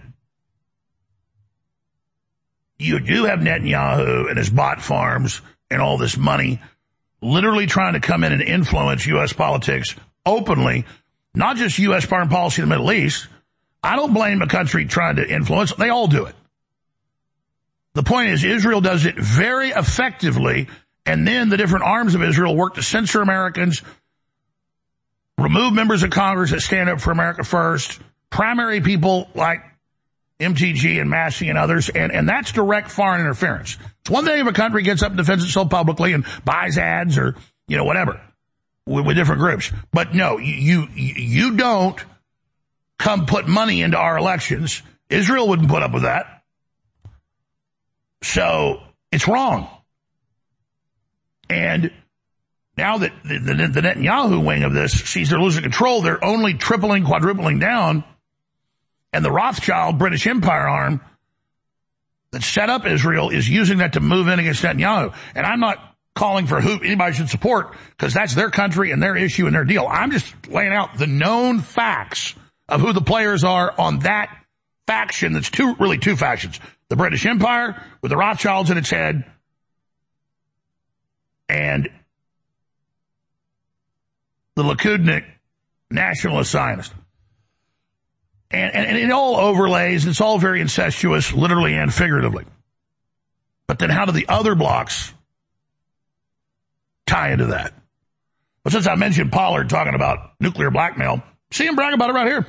you do have Netanyahu and his bot farms and all this money literally trying to come in and influence U S politics openly, not just U S foreign policy in the Middle East. I don't blame a country trying to influence. They all do it. The point is Israel does it very effectively, and then the different arms of Israel work to censor Americans, remove members of Congress that stand up for America first, primary people like M T G and Massey and others, and, and that's direct foreign interference. It's one thing if a country gets up and defends itself publicly and buys ads or, you know, whatever with, with different groups. But no, you, you, you don't come put money into our elections. Israel wouldn't put up with that. So it's wrong. And now that the, the, the Netanyahu wing of this sees they're losing control, they're only tripling, quadrupling down. And the Rothschild British Empire arm that set up Israel is using that to move in against Netanyahu. And I'm not calling for who anybody should support because that's their country and their issue and their deal. I'm just laying out the known facts of who the players are on that faction that's two, really two factions. The British Empire with the Rothschilds in its head and the Likudnik nationalist Zionist. And, and, and it all overlays, it's all very incestuous, literally and figuratively. But then how do the other blocks tie into that? But since I mentioned Pollard talking about nuclear blackmail, see him brag about it right here.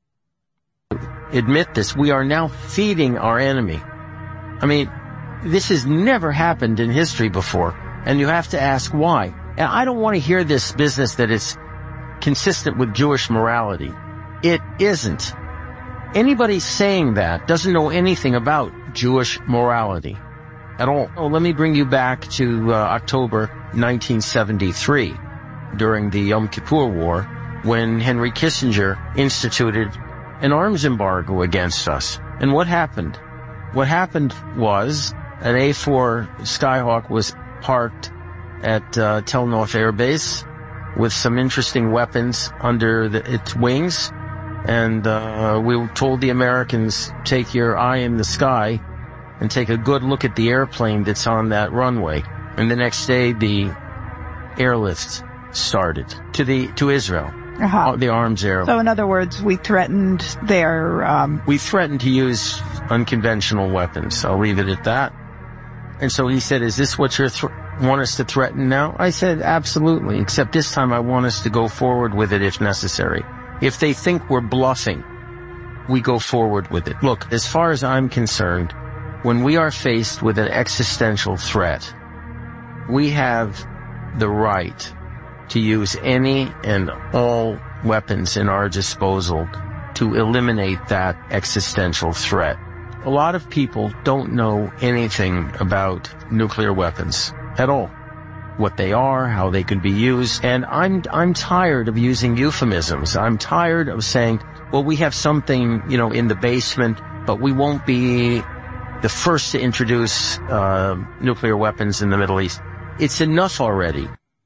Admit this, we are now feeding our enemy. I mean, this has never happened in history before, and you have to ask why. And I don't want to hear this business that it's consistent with Jewish morality. It isn't. Anybody saying that doesn't know anything about Jewish morality at all. Oh, let me bring you back to uh, October nineteen seventy-three, during the Yom Kippur War, when Henry Kissinger instituted an arms embargo against us. And what happened? What happened was an A four Skyhawk was parked at uh, Tel Nof Air Base with some interesting weapons under the, its wings. And uh, we told the Americans, take your eye in the sky and take a good look at the airplane that's on that runway. And the next day, the airlift started to the to Israel, uh-huh. the arms air. So in other words, we threatened their... Um... We threatened to use unconventional weapons. I'll leave it at that. And so he said, is this what you th- want us to threaten now? I said, absolutely, except this time I want us to go forward with it if necessary. If they think we're bluffing, we go forward with it. Look, as far as I'm concerned, when we are faced with an existential threat, we have the right to use any and all weapons in our disposal to eliminate that existential threat. A lot of people don't know anything about nuclear weapons at all. What they are, how they can be used. And I'm, I'm tired of using euphemisms. I'm tired of saying, well, we have something, you know, in the basement, but we won't be the first to introduce, uh, nuclear weapons in the Middle East. It's enough already.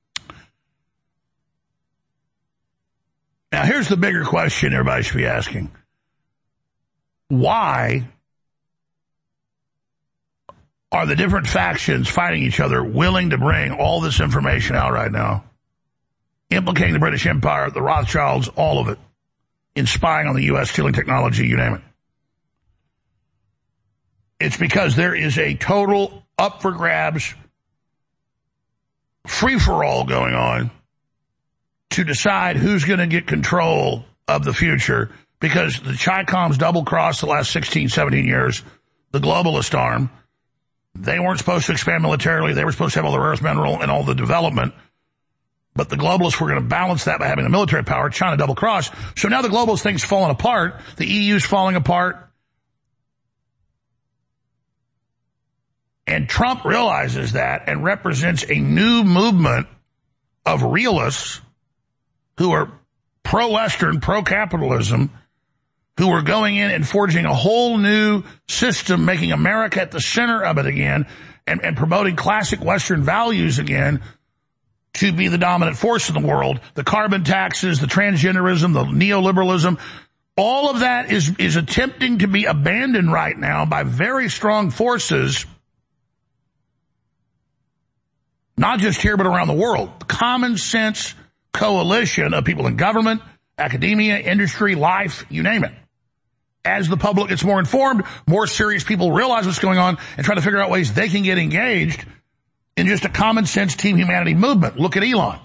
Now, here's the bigger question everybody should be asking. Why are the different factions fighting each other willing to bring all this information out right now, implicating the British Empire, the Rothschilds, all of it, in spying on the U S, stealing technology, you name it? It's because there is a total up for grabs, free-for-all going on to decide who's going to get control of the future, because the Chi-Coms double-crossed the last sixteen, seventeen years, the globalist arm. They weren't supposed to expand militarily. They were supposed to have all the rare earth mineral and all the development. But the globalists were going to balance that by having the military power. China double-crossed. So now the globalist thing's falling apart. The E U's falling apart. And Trump realizes that and represents a new movement of realists who are pro-Western, pro-capitalism, who are going in and forging a whole new system, making America at the center of it again, and, and promoting classic Western values again to be the dominant force in the world. The carbon taxes, the transgenderism, the neoliberalism, all of that is, is attempting to be abandoned right now by very strong forces, not just here but around the world. The common sense coalition of people in government, academia, industry, life, you name it. As the public gets more informed, more serious people realize what's going on and try to figure out ways they can get engaged in just a common sense team humanity movement. Look at Elon.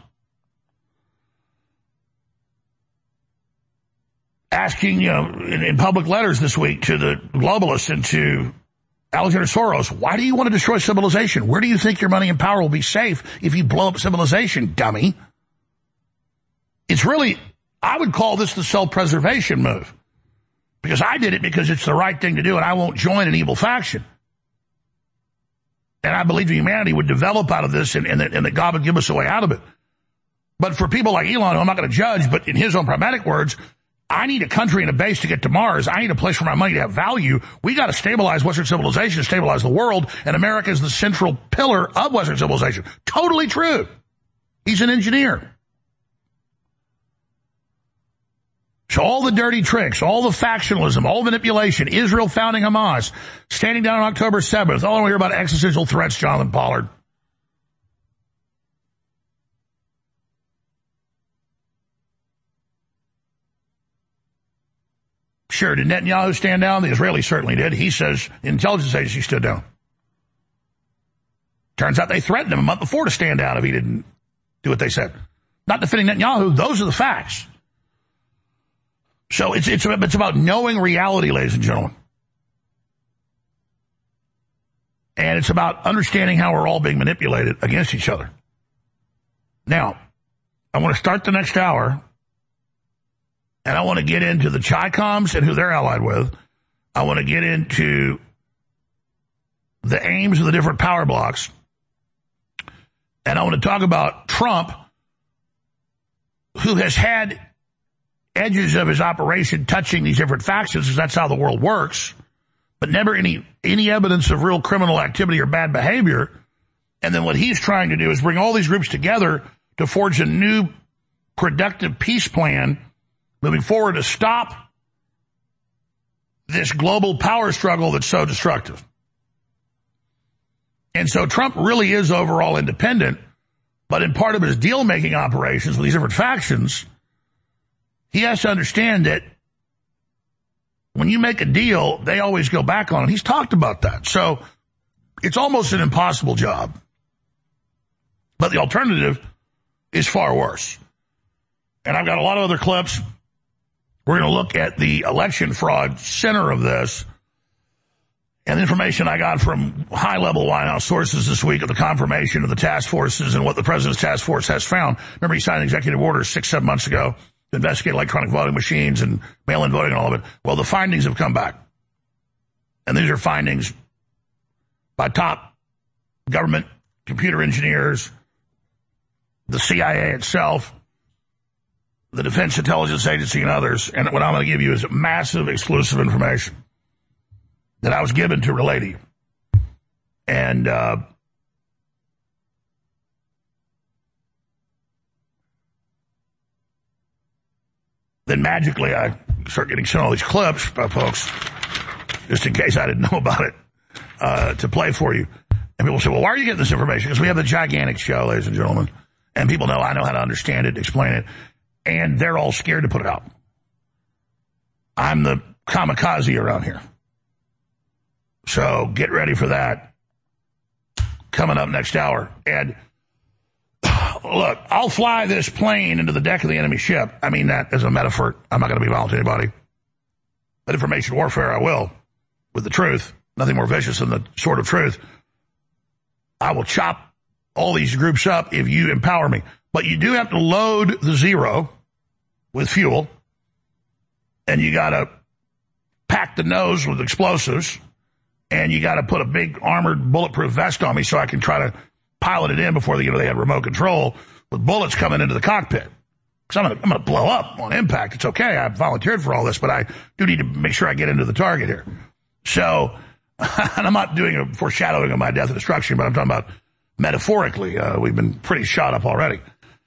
Asking, you know, in, in public letters this week to the globalists and to Alexander Soros, why do you want to destroy civilization? Where do you think your money and power will be safe if you blow up civilization, dummy? It's really, I would call this the self-preservation move. Because I did it because it's the right thing to do, and I won't join an evil faction. And I believe humanity would develop out of this, and, and, that, and that God would give us a way out of it. But for people like Elon, who I'm not going to judge, but in his own pragmatic words, I need a country and a base to get to Mars. I need a place for my money to have value. We got to stabilize Western civilization, stabilize the world, and America is the central pillar of Western civilization. Totally true. He's an engineer. So all the dirty tricks, all the factionalism, all the manipulation, Israel founding Hamas, standing down on October seventh, all I want to hear about existential threats, Jonathan Pollard. Sure, did Netanyahu stand down? The Israelis certainly did. He says the intelligence agency stood down. Turns out they threatened him a month before to stand down if he didn't do what they said. Not defending Netanyahu, those are the facts. So it's, it's, it's about knowing reality, ladies and gentlemen. And it's about understanding how we're all being manipulated against each other. Now, I want to start the next hour, and I want to get into the Chi-Coms and who they're allied with. I want to get into the aims of the different power blocks. And I want to talk about Trump, who has had edges of his operation touching these different factions, because that's how the world works, but never any any evidence of real criminal activity or bad behavior. And then what he's trying to do is bring all these groups together to forge a new productive peace plan moving forward to stop this global power struggle that's so destructive. And so Trump really is overall independent, but in part of his deal-making operations with these different factions, he has to understand that when you make a deal, they always go back on it. He's talked about that. So it's almost an impossible job. But the alternative is far worse. And I've got a lot of other clips. We're going to look at the election fraud center of this and the information I got from high-level White House sources this week of the confirmation of the task forces and what the president's task force has found. Remember, he signed an executive order six, seven months ago to investigate electronic voting machines and mail-in voting and all of it. Well, the findings have come back. And these are findings by top government computer engineers, the C I A itself, the Defense Intelligence Agency, and others. And what I'm going to give you is massive exclusive information that I was given to relay to you. And uh, then magically I start getting sent all these clips by folks, just in case I didn't know about it, uh, to play for you. And people say, well, why are you getting this information? Because we have a gigantic show, ladies and gentlemen. And people know I know how to understand it, explain it. And they're all scared to put it out. I'm the kamikaze around here. So get ready for that coming up next hour. And look, I'll fly this plane into the deck of the enemy ship. I mean that as a metaphor. I'm not going to be violent to anybody. But information warfare, I will. With the truth. Nothing more vicious than the sword of truth. I will chop all these groups up if you empower me. But you do have to load the Zero with fuel. And you got to pack the nose with explosives. And you got to put a big armored bulletproof vest on me so I can try to pilot it in before they, you know, they had remote control with bullets coming into the cockpit. Because I'm going I'm to blow up on impact. It's okay. I volunteered for all this, but I do need to make sure I get into the target here. So, and I'm not doing a foreshadowing of my death and destruction, but I'm talking about metaphorically. Uh, we've been pretty shot up already.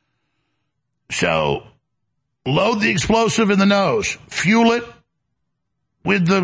So, load the explosive in the nose. Fuel it with the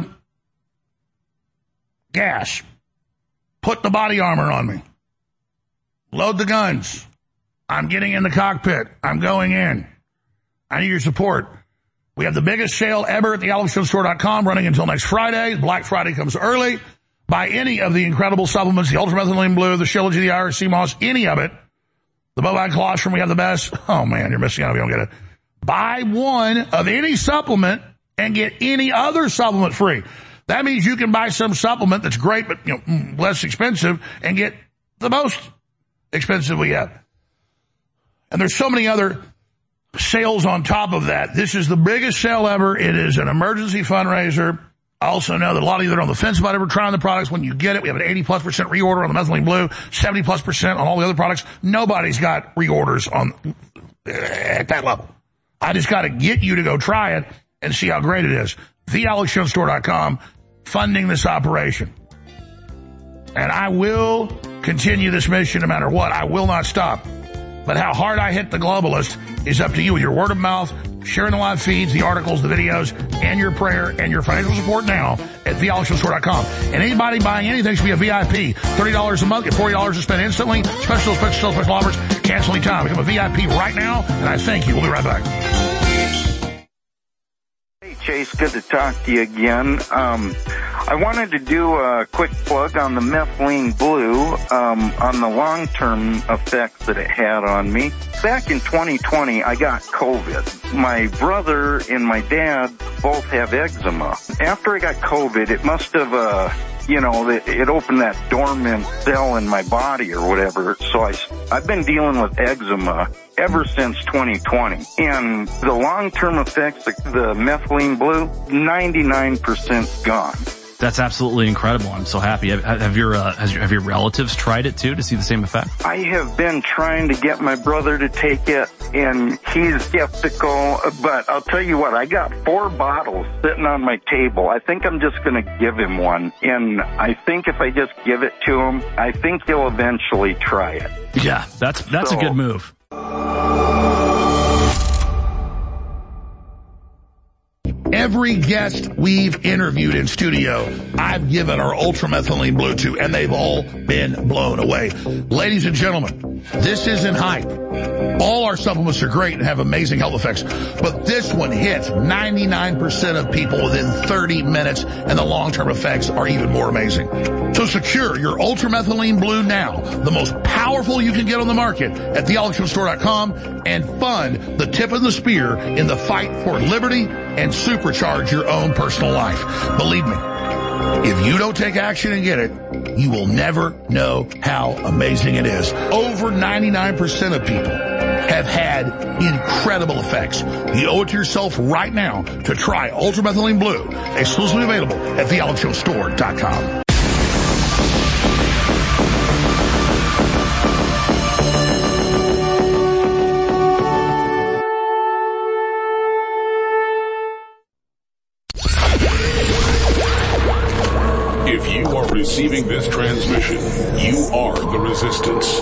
gas. Put the body armor on me. Load the guns. I'm getting in the cockpit. I'm going in. I need your support. We have the biggest sale ever at the alex jones store dot com running until next Friday. Black Friday comes early. Buy any of the incredible supplements, the Ultramethylene Blue, the Shilajit, the Irish Sea Moss, any of it. The bovine colostrum, we have the best. Oh, man, you're missing out if you don't get it. Buy one of any supplement and get any other supplement free. That means you can buy some supplement that's great but you know less expensive and get the most expensive we have. And there's so many other sales on top of that. This is the biggest sale ever. It is an emergency fundraiser. I also know that a lot of you that are on the fence about ever trying the products, when you get it, we have an eighty plus percent reorder on the Methylene Blue, seventy plus percent on all the other products. Nobody's got reorders on at that level. I just got to get you to go try it and see how great it is. the alex jones store dot com funding this operation. And I will continue this mission no matter what. I will not stop. But how hard I hit the globalist is up to you with your word of mouth, sharing the live feeds, the articles, the videos, and your prayer and your financial support now at the alex jones store dot com. And anybody buying anything should be a V I P. thirty dollars a month, get forty dollars to spend instantly. Special, special, special offers. Cancel any time. Become a V I P right now, and I thank you. We'll be right back. Hey, Chase, good to talk to you again. Um, I wanted to do a quick plug on the Methylene Blue, um, on the long-term effects that it had on me. Back in twenty twenty, I got COVID. My brother and my dad both have eczema. After I got COVID, it must have, uh, you know, it, it opened that dormant cell in my body or whatever. So I, I've been dealing with eczema ever since twenty twenty. And the long-term effects, the, the Methylene Blue, ninety-nine percent gone. That's absolutely incredible. I'm so happy. Have, have your uh, has your, have your relatives tried it too to see the same effect? I have been trying to get my brother to take it, and he's skeptical. But I'll tell you what, I got four bottles sitting on my table. I think I'm just going to give him one, and I think if I just give it to him, I think he'll eventually try it. Yeah, that's that's so, a good move. Every guest we've interviewed in studio, I've given our Ultramethylene Blue to, and they've all been blown away. Ladies and gentlemen, this isn't hype. All our supplements are great and have amazing health effects, but this one hits ninety-nine percent of people within thirty minutes, and the long-term effects are even more amazing. So secure your Ultramethylene Blue now, the most powerful you can get on the market at the alex jones store dot com, and fund the tip of the spear in the fight for liberty and supercharge your own personal life. Believe me, if you don't take action and get it, you will never know how amazing it is. Over ninety-nine percent of people have had incredible effects. You owe it to yourself right now to try Ultramethylene Blue, exclusively available at the alex jones store dot com. If you are receiving this transmission, you are the resistance.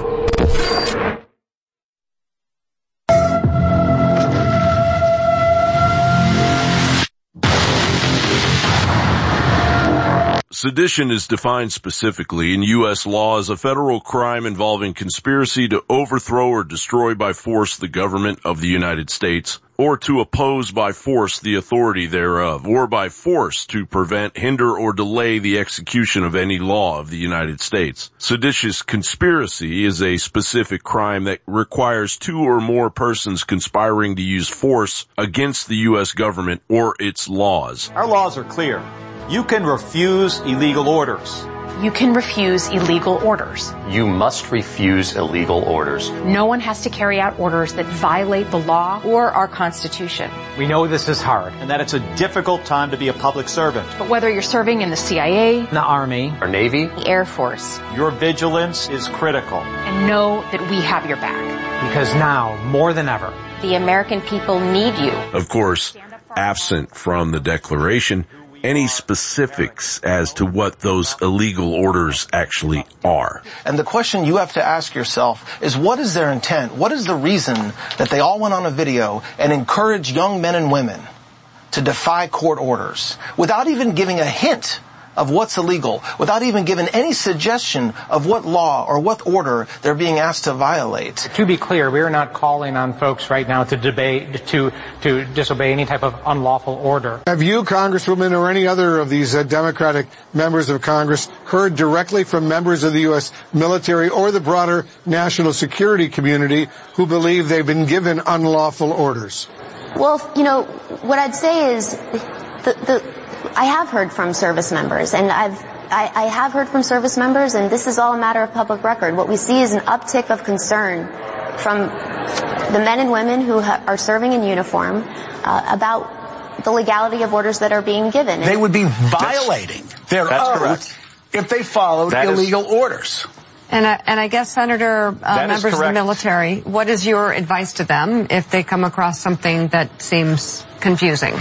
Sedition is defined specifically in U S law as a federal crime involving conspiracy to overthrow or destroy by force the government of the United States, or to oppose by force the authority thereof, or by force to prevent, hinder, or delay the execution of any law of the United States. Seditious conspiracy is a specific crime that requires two or more persons conspiring to use force against the U S government or its laws. Our laws are clear. You can refuse illegal orders. You can refuse illegal orders. You must refuse illegal orders. No one has to carry out orders that violate the law or our Constitution. We know this is hard and that it's a difficult time to be a public servant. But whether you're serving in the C I A, the Army, or Navy, the Air Force, your vigilance is critical. And know that we have your back. Because now, more than ever, the American people need you. Of course, absent from the declaration, any specifics as to what those illegal orders actually are. And the question you have to ask yourself is, what is their intent? What is the reason that they all went on a video and encouraged young men and women to defy court orders without even giving a hint of what's illegal, without even giving any suggestion of what law or what order they're being asked to violate? To be clear, we are not calling on folks right now to debate, to, to disobey any type of unlawful order. Have you, Congresswoman, or any other of these uh, Democratic members of Congress heard directly from members of the U S military or the broader national security community who believe they've been given unlawful orders? Well, you know, what I'd say is the, the I have heard from service members, and I've, I, I have heard from service members, and this is all a matter of public record. What we see is an uptick of concern from the men and women who ha- are serving in uniform uh, about the legality of orders that are being given. They would be violating that's, their that's oath if they followed that illegal is, orders. And I, and I guess, Senator, uh, members of the military, what is your advice to them if they come across something that seems confusing?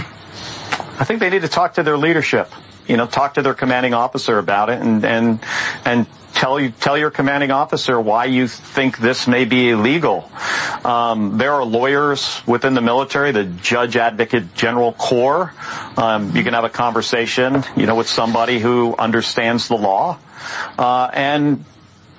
I think they need to talk to their leadership, you know, talk to their commanding officer about it and, and, and tell you, tell your commanding officer why you think this may be illegal. Um, there are lawyers within the military, the Judge Advocate General Corps. Um, you can have a conversation, you know, with somebody who understands the law. Uh, and,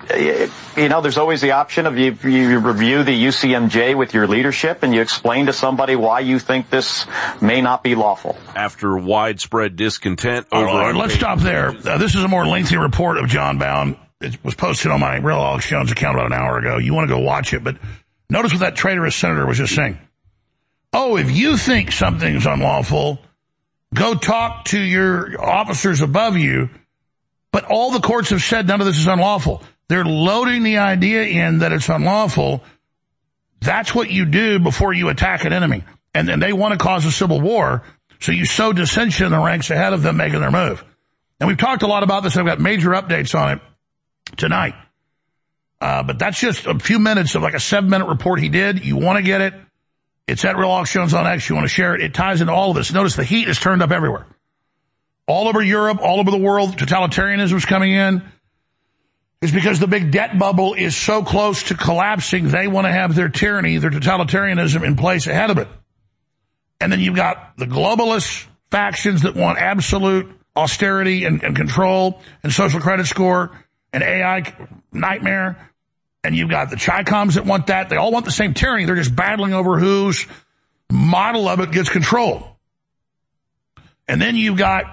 you know, there's always the option of you, you review the U C M J with your leadership and you explain to somebody why you think this may not be lawful. After widespread discontent over... All right, let's stop there. Uh, this is a more lengthy report of John Bowne. It was posted on my Real Alex Jones account about an hour ago. You want to go watch it, but notice what that traitorous senator was just saying. Oh, if you think something's unlawful, go talk to your officers above you. But all the courts have said none of this is unlawful. They're loading the idea in that it's unlawful. That's what you do before you attack an enemy. And then they want to cause a civil war, so you sow dissension in the ranks ahead of them making their move. And we've talked a lot about this. I've got major updates on it tonight. Uh, but that's just a few minutes of like a seven-minute report he did. You want to get it. It's at Real Alex Jones on X. You want to share it. It ties into all of this. Notice the heat is turned up everywhere. All over Europe, all over the world, totalitarianism is coming in. It's because the big debt bubble is so close to collapsing, they want to have their tyranny, their totalitarianism in place ahead of it. And then you've got the globalist factions that want absolute austerity and, and control and social credit score and A I nightmare. And you've got the Chi-Coms that want that. They all want the same tyranny. They're just battling over whose model of it gets control. And then you've got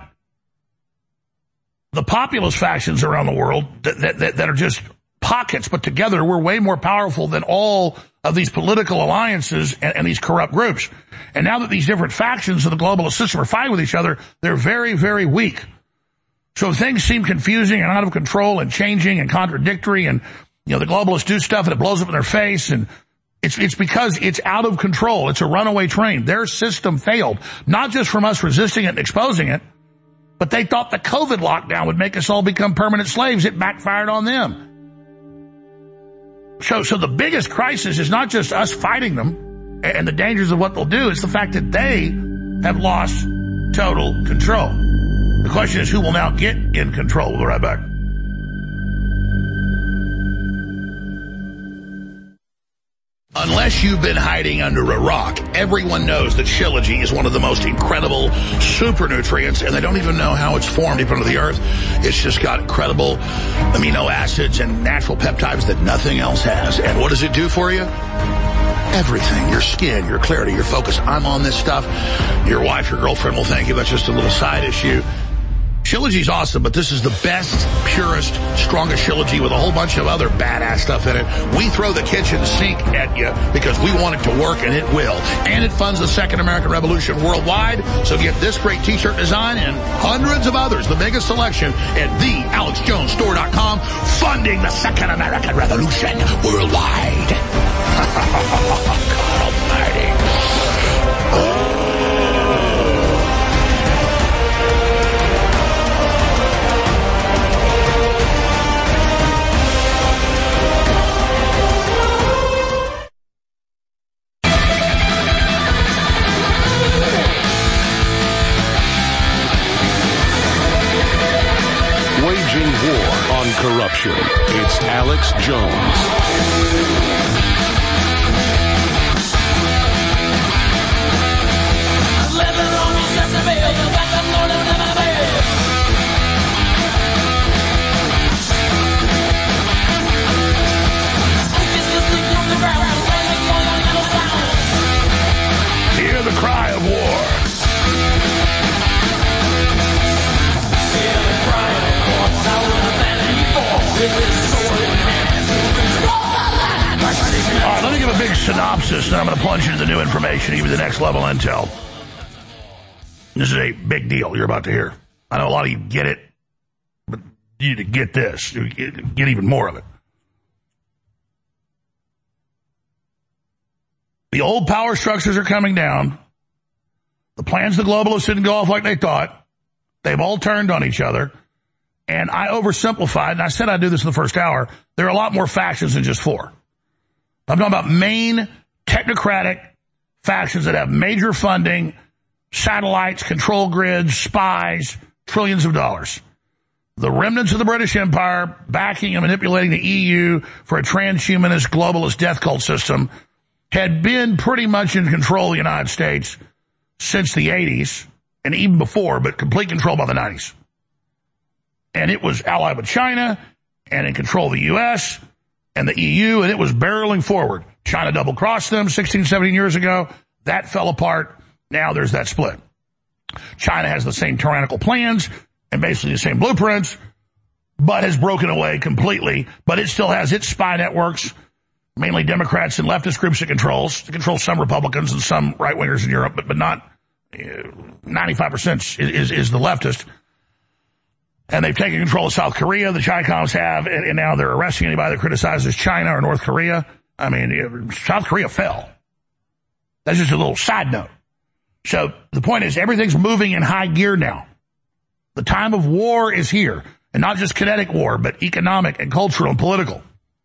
the populist factions around the world that, that, that are just pockets, but together we're way more powerful than all of these political alliances and, and these corrupt groups. And now that these different factions of the globalist system are fighting with each other, they're very, very weak. So things seem confusing and out of control and changing and contradictory, and, you know, the globalists do stuff and it blows up in their face, and it's, it's because it's out of control. It's a runaway train. Their system failed, not just from us resisting it and exposing it, but they thought the COVID lockdown would make us all become permanent slaves. It backfired on them. So, so the biggest crisis is not just us fighting them and the dangers of what they'll do. It's the fact that they have lost total control. The question is, who will now get in control? We'll be right back. Unless you've been hiding under a rock, everyone knows that Shilajit is one of the most incredible super nutrients, and they don't even know how it's formed deep under the earth. It's just got incredible amino acids and natural peptides that nothing else has. And what does it do for you? Everything. Your skin, your clarity, your focus. I'm on this stuff. Your wife, your girlfriend will thank you. That's just a little side issue. Shilajit's awesome, but this is the best, purest, strongest Shilajit with a whole bunch of other badass stuff in it. We throw the kitchen sink at you because we want it to work, and it will. And it funds the Second American Revolution worldwide. So get this great t-shirt design and hundreds of others, the biggest selection, at the alex jones store dot com, funding the Second American Revolution worldwide. God almighty. Oh. Waging war on corruption. It's Alex Jones. Hear the cry of war. All right, let me give a big synopsis, and I'm going to plunge into the new information, give you the next level intel. This is a big deal you're about to hear. I know a lot of you get it, but you need to get this, get even more of it. The old power structures are coming down. The plans of the globalists didn't go off like they thought. They've all turned on each other. And I oversimplified, and I said I'd do this in the first hour. There are a lot more factions than just four. I'm talking about main technocratic factions that have major funding, satellites, control grids, spies, trillions of dollars. The remnants of the British Empire backing and manipulating the E U for a transhumanist globalist death cult system had been pretty much in control of the United States since the eighties, and even before, but complete control by the nineties. And it was allied with China and in control of the U S and the E U, and it was barreling forward. China double-crossed them sixteen, seventeen years ago. That fell apart. Now there's that split. China has the same tyrannical plans and basically the same blueprints, but has broken away completely. But it still has its spy networks, mainly Democrats and leftist groups it controls. It controls some Republicans and some right-wingers in Europe, but, but not uh, ninety-five percent is, is, is the leftist. And they've taken control of South Korea, the Chi-Coms have, and, and now they're arresting anybody that criticizes China or North Korea. I mean, South Korea fell. That's just a little side note. So the point is, everything's moving in high gear now. The time of war is here, and not just kinetic war, but economic and cultural and political.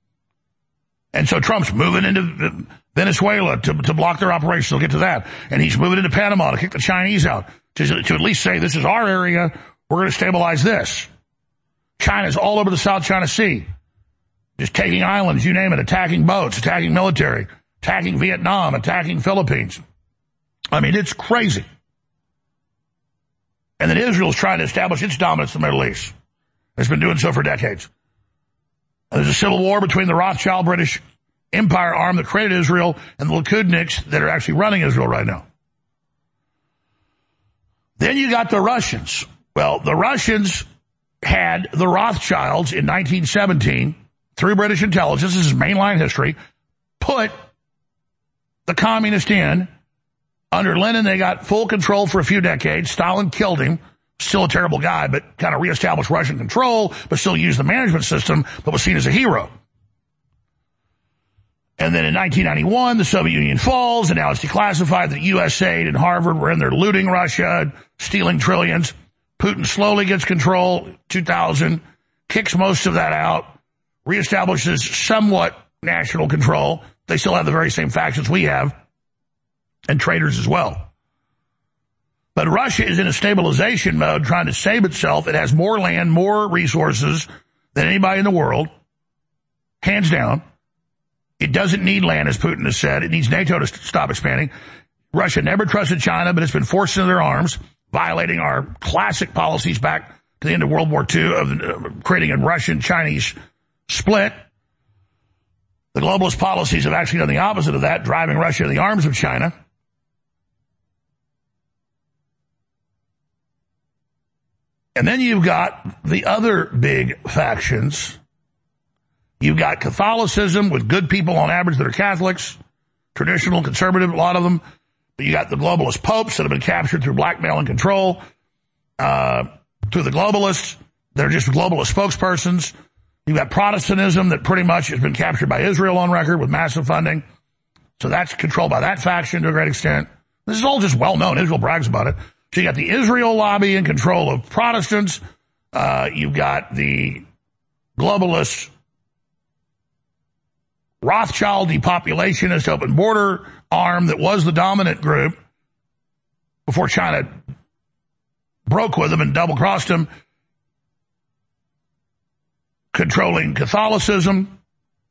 And so Trump's moving into Venezuela to, to block their operations. We'll get to that. And he's moving into Panama to kick the Chinese out, to, to at least say, this is our area. We're going to stabilize this. China's all over the South China Sea. Just taking islands, you name it, attacking boats, attacking military, attacking Vietnam, attacking Philippines. I mean, it's crazy. And then Israel's trying to establish its dominance in the Middle East. It's been doing so for decades. And there's a civil war between the Rothschild British Empire arm that created Israel and the Likudniks that are actually running Israel right now. Then you got the Russians. Well, the Russians had the Rothschilds in nineteen seventeen, through British intelligence, this is mainline history, put the communist in. Under Lenin, they got full control for a few decades. Stalin killed him. Still a terrible guy, but kind of reestablished Russian control, but still used the management system, but was seen as a hero. And then in nineteen ninety-one, the Soviet Union falls, and now it's declassified that U S A I D and Harvard were in there looting Russia, stealing trillions. Putin slowly gets control, two thousand, kicks most of that out, reestablishes somewhat national control. They still have the very same factions we have, and traitors as well. But Russia is in a stabilization mode, trying to save itself. It has more land, more resources than anybody in the world, hands down. It doesn't need land, as Putin has said. It needs NATO to st- stop expanding. Russia never trusted China, but it's been forced into their arms, violating our classic policies back to the end of World War Two of uh, creating a Russian-Chinese split. The globalist policies have actually done the opposite of that, driving Russia into the arms of China. And then you've got the other big factions. You've got Catholicism with good people on average that are Catholics, traditional, conservative, a lot of them. But you got the globalist popes that have been captured through blackmail and control, uh, through the globalists. They're just globalist spokespersons. You've got Protestantism that pretty much has been captured by Israel on record with massive funding. So that's controlled by that faction to a great extent. This is all just well known. Israel brags about it. So you got the Israel lobby in control of Protestants. Uh, you've got the globalist Rothschild depopulationist open border arm that was the dominant group before China broke with them and double-crossed them, controlling Catholicism,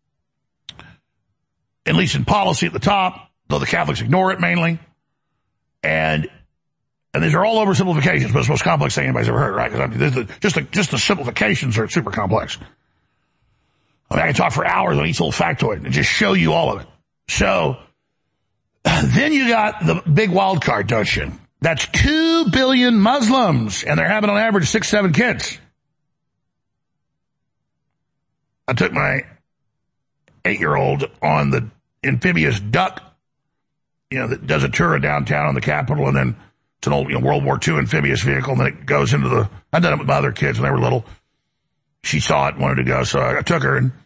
at least in policy at the top, though the Catholics ignore it mainly. And and these are all oversimplifications, but it's the most complex thing anybody's ever heard, right? Because I mean, the, just, the, just the simplifications are super complex. I mean, I can talk for hours on each little factoid and just show you all of it. So then you got the big wild card, don't you? That's two billion Muslims, and they're having on average six, seven kids. I took my eight-year-old on the amphibious duck, you know, that does a tour of downtown on the Capitol, and then it's an old, you know, World War Two amphibious vehicle, and then it goes into the, I did it with my other kids when they were little. She saw it, wanted to go, so I took her, and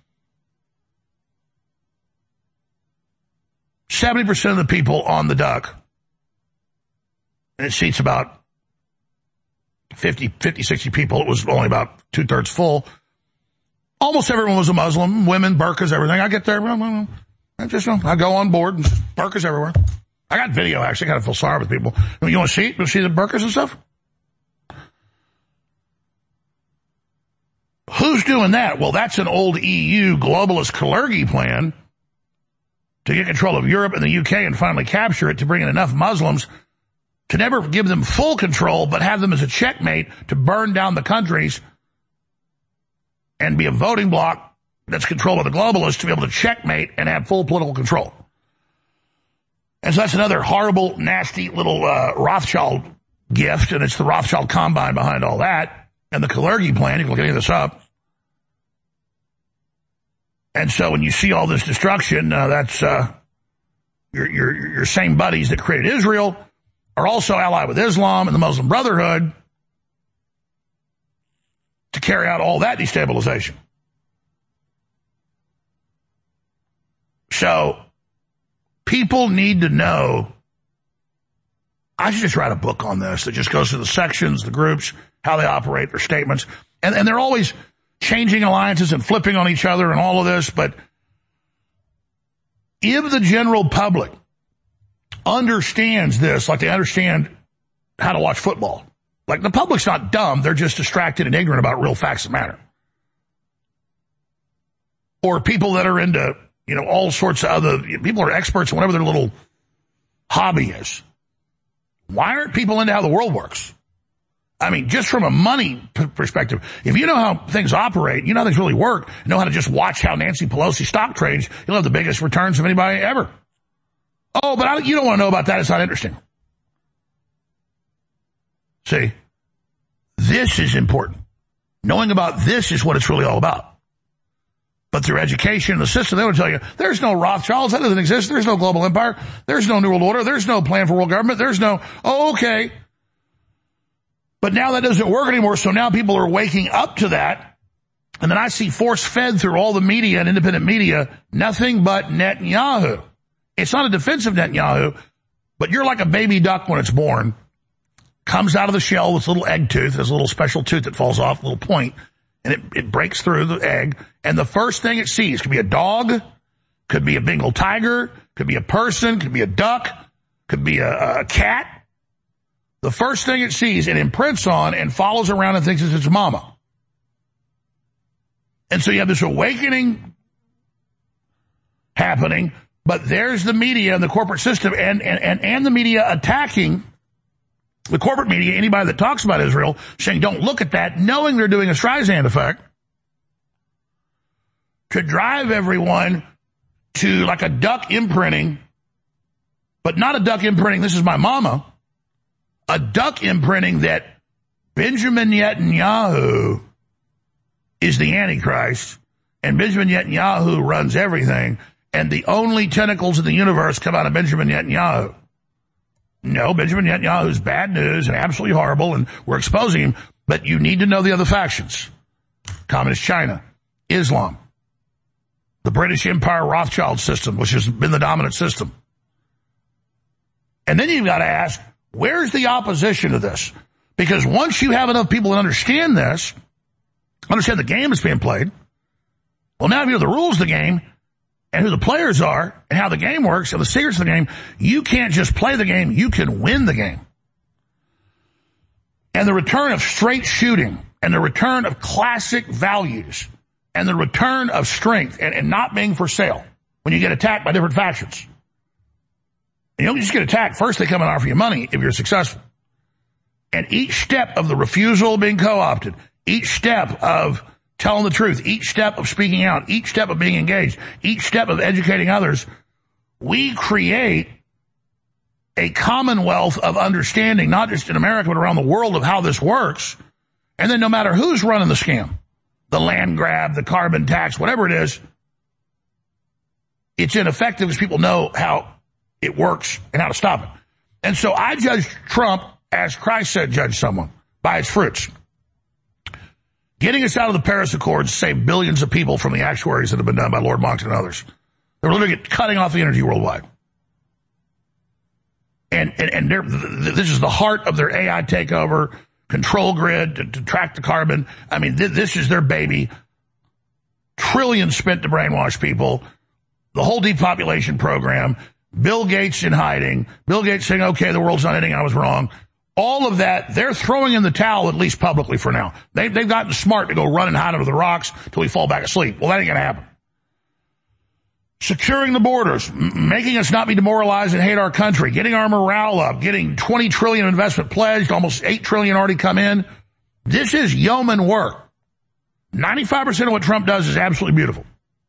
seventy percent of the people on the duck, and it seats about fifty, fifty, sixty people. It was only about two-thirds full. Almost everyone was a Muslim, women, burqas, everything. I get there, I just, I go on board, and burqas everywhere. I got video, actually. I got to feel sorry with people. You want to see it? You see the burqas and stuff? Who's doing that? Well, that's an old E U globalist Kalergi plan to get control of Europe and the U K and finally capture it, to bring in enough Muslims to never give them full control, but have them as a checkmate to burn down the countries and be a voting bloc that's controlled by the globalists to be able to checkmate and have full political control. And so that's another horrible, nasty little uh, Rothschild gift, and it's the Rothschild Combine behind all that, and the Kalergi plan. You can look any of this up. And so when you see all this destruction, uh, that's uh, your, your, your same buddies that created Israel are also allied with Islam and the Muslim Brotherhood to carry out all that destabilization. So people need to know. I should just write a book on this that just goes through the sections, the groups, how they operate, their statements. And, and they're always changing alliances and flipping on each other and all of this. But if the general public understands this, like they understand how to watch football, like the public's not dumb, they're just distracted and ignorant about real facts that matter. Or people that are into, you know, all sorts of other, people are experts in whatever their little hobby is. Why aren't people into how the world works? I mean, just from a money p- perspective, if you know how things operate, you know how things really work, you know how to just watch how Nancy Pelosi stock trades, you'll have the biggest returns of anybody ever. Oh, but I, you don't want to know about that. It's not interesting. See, this is important. Knowing about this is what it's really all about. But through education and the system, they would tell you, there's no Rothschilds, that doesn't exist, there's no global empire, there's no New World Order, there's no plan for world government, there's no, oh, okay. But now that doesn't work anymore, so now people are waking up to that. And then I see force-fed through all the media and independent media, nothing but Netanyahu. It's not a defense of Netanyahu, but you're like a baby duck when it's born. Comes out of the shell with a little egg tooth, there's a little special tooth that falls off, a little point, and it, it breaks through the egg. And the first thing it sees could be a dog, could be a Bengal tiger, could be a person, could be a duck, could be a, a cat. The first thing it sees, it imprints on and follows around and thinks it's its mama. And so you have this awakening happening, but there's the media and the corporate system and, and, and, and the media attacking the corporate media, anybody that talks about Israel, saying don't look at that, knowing they're doing a Streisand effect to drive everyone to like a duck imprinting, but not a duck imprinting, this is my mama, a duck imprinting that Benjamin Netanyahu is the Antichrist, and Benjamin Netanyahu runs everything, and the only tentacles in the universe come out of Benjamin Netanyahu. No, Benjamin Netanyahu is bad news and absolutely horrible, and we're exposing him, but you need to know the other factions. Communist China, Islam, the British Empire Rothschild system, which has been the dominant system. And then you've got to ask, where's the opposition to this? Because once you have enough people that understand this, understand the game that's being played, well, now if you know the rules of the game, and who the players are, and how the game works, and the secrets of the game, you can't just play the game, you can win the game. And the return of straight shooting, and the return of classic values, and the return of strength, and, and not being for sale when you get attacked by different factions. And you don't just get attacked, first they come and offer you money if you're successful. And each step of the refusal of being co-opted, each step of telling the truth, each step of speaking out, each step of being engaged, each step of educating others, we create a commonwealth of understanding, not just in America, but around the world of how this works. And then no matter who's running the scam, the land grab, the carbon tax, whatever it is, it's ineffective because people know how it works and how to stop it. And so I judge Trump as Christ said judge someone, by its fruits. Getting us out of the Paris Accords saved billions of people from the actuaries that have been done by Lord Monckton and others. They're literally cutting off the energy worldwide. And, and, and they're, this is the heart of their A I takeover, control grid to, to track the carbon. I mean, th- this is their baby. Trillions spent to brainwash people. The whole depopulation program. Bill Gates in hiding. Bill Gates saying, okay, the world's not ending, I was wrong. All of that, they're throwing in the towel, at least publicly for now. They, they've gotten smart to go run and hide under the rocks till we fall back asleep. Well, that ain't going to happen. Securing the borders, m- making us not be demoralized and hate our country, getting our morale up, getting twenty trillion investment pledged, almost eight trillion already come in. This is yeoman work. ninety-five percent of what Trump does is absolutely beautiful.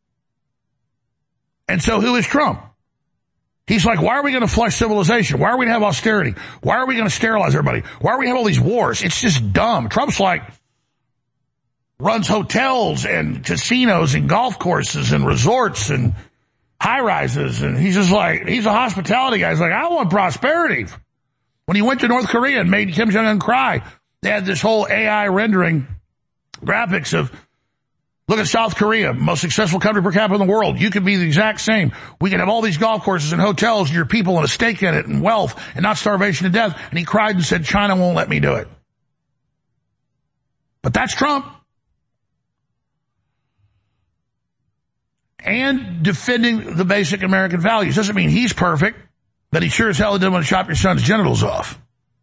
And so who is Trump? He's like, why are we going to flush civilization? Why are we going to have austerity? Why are we going to sterilize everybody? Why are we going to have all these wars? It's just dumb. Trump's like, runs hotels and casinos and golf courses and resorts and high-rises. And he's just like, he's a hospitality guy. He's like, I want prosperity. When he went to North Korea and made Kim Jong-un cry, they had this whole A I rendering graphics of, look at South Korea, most successful country per capita in the world. You could be the exact same. We can have all these golf courses and hotels and your people and a stake in it and wealth and not starvation to death. And he cried and said, China won't let me do it. But that's Trump. And defending the basic American values. Doesn't mean he's perfect, but he sure as hell didn't want to chop your son's genitals off.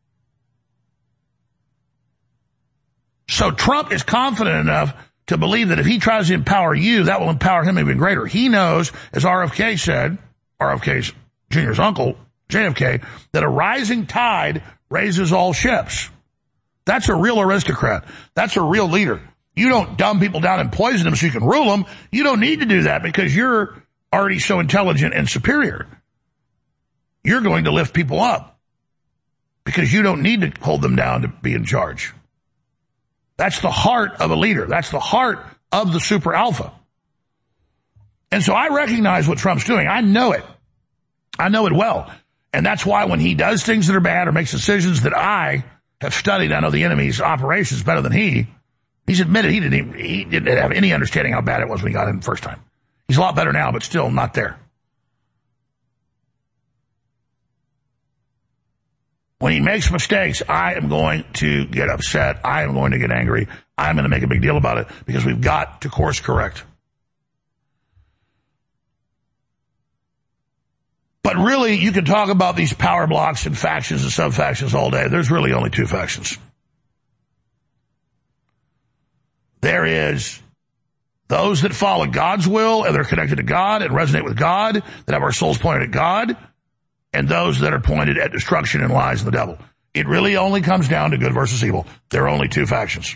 So Trump is confident enough to believe that if he tries to empower you, that will empower him even greater. He knows, as R F K said, R F K Junior's uncle, J F K, that a rising tide raises all ships. That's a real aristocrat. That's a real leader. You don't dumb people down and poison them so you can rule them. You don't need to do that because you're already so intelligent and superior. You're going to lift people up because you don't need to hold them down to be in charge. That's the heart of a leader. That's the heart of the super alpha. And so I recognize what Trump's doing. I know it. I know it well. And that's why when he does things that are bad or makes decisions that I have studied, I know the enemy's operations better than he. He's admitted he didn't even, he didn't have any understanding how bad it was when he got in the first time. He's a lot better now, but still not there. When he makes mistakes, I am going to get upset. I am going to get angry. I'm going to make a big deal about it because we've got to course correct. But really, you can talk about these power blocks and factions and sub-factions all day. There's really only two factions. There is Those that follow God's will and they're connected to God and resonate with God, that have our souls pointed at God, and those that are pointed at destruction and lies and the devil. It really only comes down to good versus evil. There are only two factions.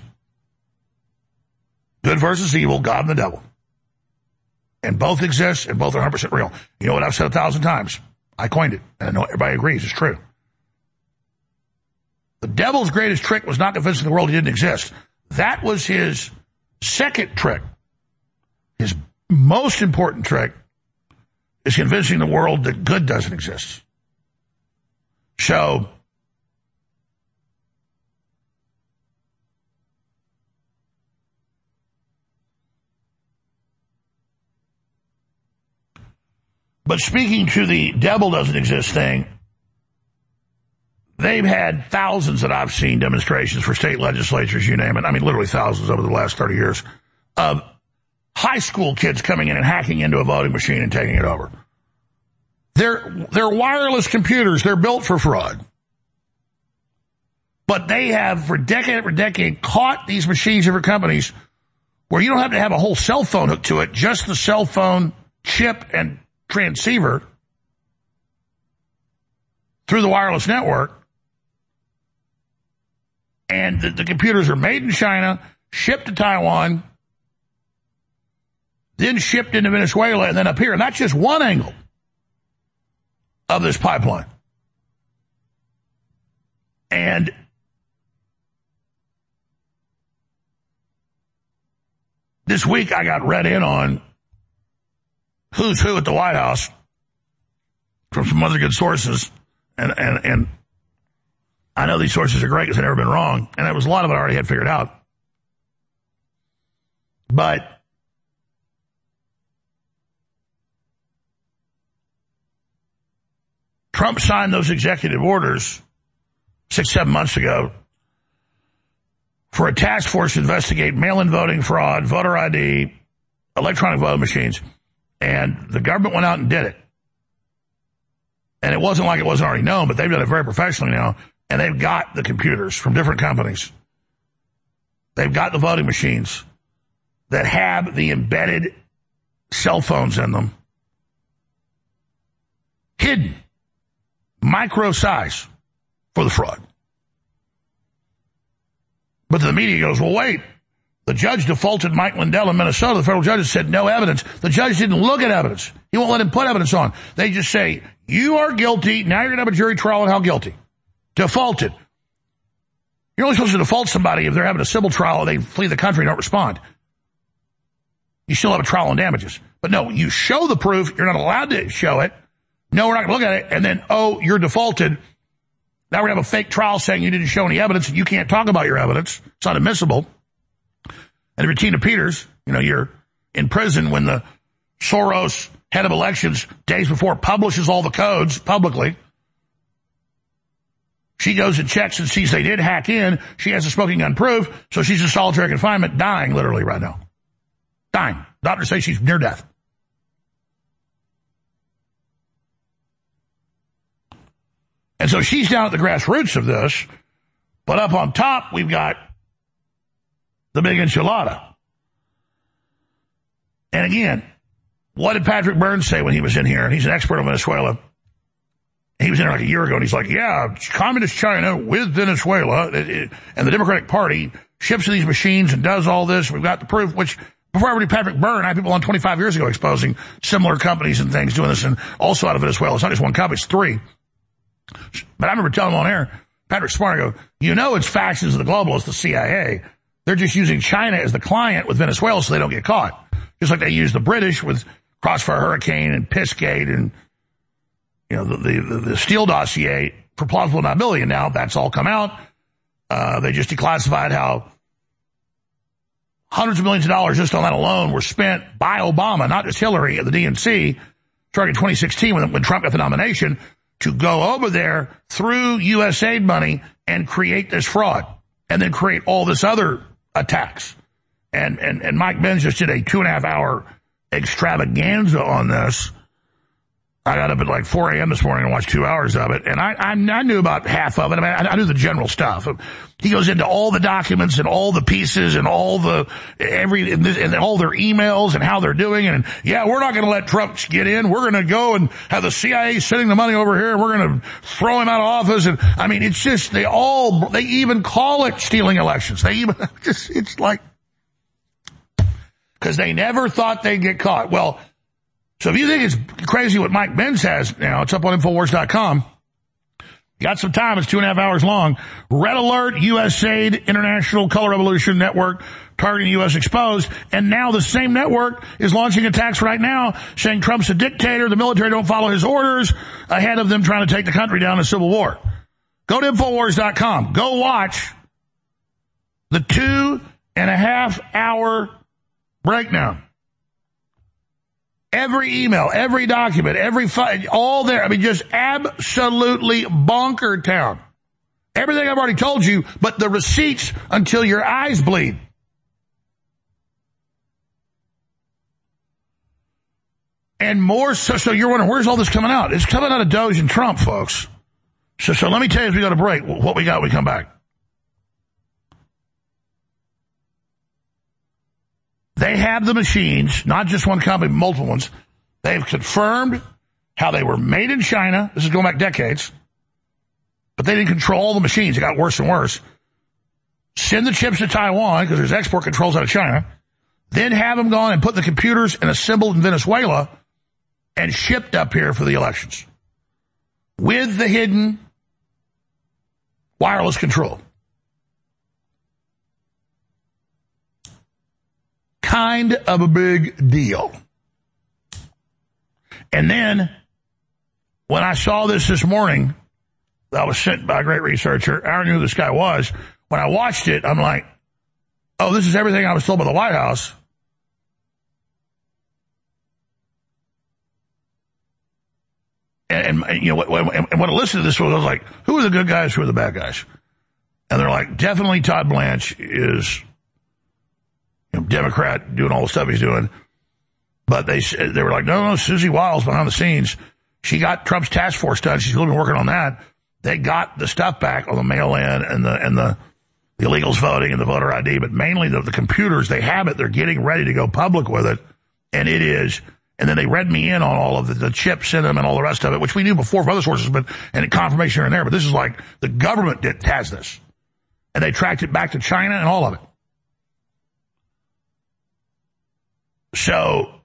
Good versus evil, God and the devil. And both exist, and both are one hundred percent real. You know what I've said a thousand times? I coined it, and I know everybody agrees it's true. The devil's greatest trick was not convincing the world he didn't exist. That was his second trick. His most important trick is convincing the world that good doesn't exist. So, but speaking to the devil doesn't exist thing, they've had thousands that I've seen demonstrations for state legislatures, you name it. I mean, literally thousands over the last thirty years of high school kids coming in and hacking into a voting machine and taking it over. They're, they're wireless computers. They're built for fraud. But they have, for decade after decade, caught these machines of companies where you don't have to have a whole cell phone hooked to it, just the cell phone chip and transceiver through the wireless network. And the, the computers are made in China, shipped to Taiwan, then shipped into Venezuela, and then up here. And that's just one angle of this pipeline. And this week I got read in on who's who at the White House from some other good sources. And, and, and I know these sources are great because they've never been wrong. And there was a lot of it I already had figured out. But Trump signed those executive orders six, seven months ago for a task force to investigate mail-in voting fraud, voter I D, electronic voting machines. And the government went out and did it. And it wasn't like it wasn't already known, but they've done it very professionally now. And they've got the computers from different companies. They've got the voting machines that have the embedded cell phones in them, hidden, micro size for the fraud. But the media goes, well, wait, the judge defaulted Mike Lindell in Minnesota. The federal judge said no evidence. The judge didn't look at evidence. He won't let him put evidence on. They just say, you are guilty. Now you're going to have a jury trial on how guilty. Defaulted. You're only supposed to default somebody if they're having a civil trial or they flee the country and don't respond. You still have a trial on damages. But no, you show the proof. You're not allowed to show it. No, we're not going to look at it. And then, oh, you're defaulted. Now we're going to have a fake trial saying you didn't show any evidence and you can't talk about your evidence. It's not admissible. And if Tina Peters, you know, you're in prison when the Soros head of elections days before publishes all the codes publicly. She goes and checks and sees they did hack in. She has a smoking gun proof, so she's in solitary confinement, dying literally right now. Dying. Doctors say she's near death. And so she's down at the grassroots of this, but up on top, we've got the big enchilada. And again, what did Patrick Burns say when he was in here? And he's an expert on Venezuela. He was in there like a year ago, and he's like, yeah, communist China with Venezuela, it, it, and the Democratic Party ships these machines and does all this. We've got the proof, which before I read Patrick Byrne, I had people on twenty-five years ago exposing similar companies and things doing this, and also out of Venezuela. It's not just one company, it's three. But I remember telling him on air, Patrick Smart, I go, you know it's factions of the globalists, the C I A. They're just using China as the client with Venezuela so they don't get caught. Just like they use the British with Crossfire Hurricane and Pissgate and, you know, the, the, the Steele dossier for plausible deniability. And now that's all come out. Uh, they just declassified how hundreds of millions of dollars just on that alone were spent by Obama, not just Hillary at the D N C, starting in twenty sixteen when, when Trump got the nomination, to go over there through U S aid money and create this fraud and then create all this other attacks. And, and, and Mike Benz just did a two and a half hour extravaganza on this. I got up at like four a.m. this morning and watched two hours of it, and I, I, I knew about half of it. I mean, I, I knew the general stuff. He goes into all the documents and all the pieces and all the, every, and, this, and all their emails and how they're doing. And yeah, we're not going to let Trump get in. We're going to go and have the C I A sending the money over here, and we're going to throw him out of office. And I mean, it's just, they all, they even call it stealing elections. They even, just, it's like, because they never thought they'd get caught. Well, so if you think it's crazy what Mike Benz has now, it's up on Infowars dot com. Got some time. It's two and a half hours long. Red Alert, U S A I D, International Color Revolution Network, targeting U S Exposed. And now the same network is launching attacks right now, saying Trump's a dictator, the military don't follow his orders, ahead of them trying to take the country down in a civil war. Go to Infowars dot com. Go watch the two and a half hour breakdown. Every email, every document, every fi- all there. I mean, just absolutely bonker town. Everything I've already told you, but the receipts until your eyes bleed. And more, so, so you're wondering, where's all this coming out? It's coming out of Doge and Trump, folks. So, so let me tell you as we go to break what we got when we come back. They have the machines, not just one company, multiple ones. They've confirmed how they were made in China. This is going back decades. But they didn't control all the machines. It got worse and worse. Send the chips to Taiwan because there's export controls out of China. Then have them gone and put the computers and assembled in Venezuela and shipped up here for the elections. With the hidden wireless control. Kind of a big deal. And then, when I saw this this morning, that was sent by a great researcher, I already knew who this guy was. When I watched it, I'm like, oh, this is everything I was told by the White House. And, and you know, when, and when I listened to this, I was like, who are the good guys, who are the bad guys? And they're like, definitely Todd Blanche is, you know, Democrat doing all the stuff he's doing. But they they were like, no, no, Susie Wiles behind the scenes. She got Trump's task force done. She's really been working on that. They got the stuff back on the mail-in and the and the, the illegals voting and the voter I D, but mainly the, the computers. They have it. They're getting ready to go public with it, and it is. And then they read me in on all of the, the chips in them and all the rest of it, which we knew before from other sources, but and confirmation here and there. But this is like the government did, has this, and they tracked it back to China and all of it. So.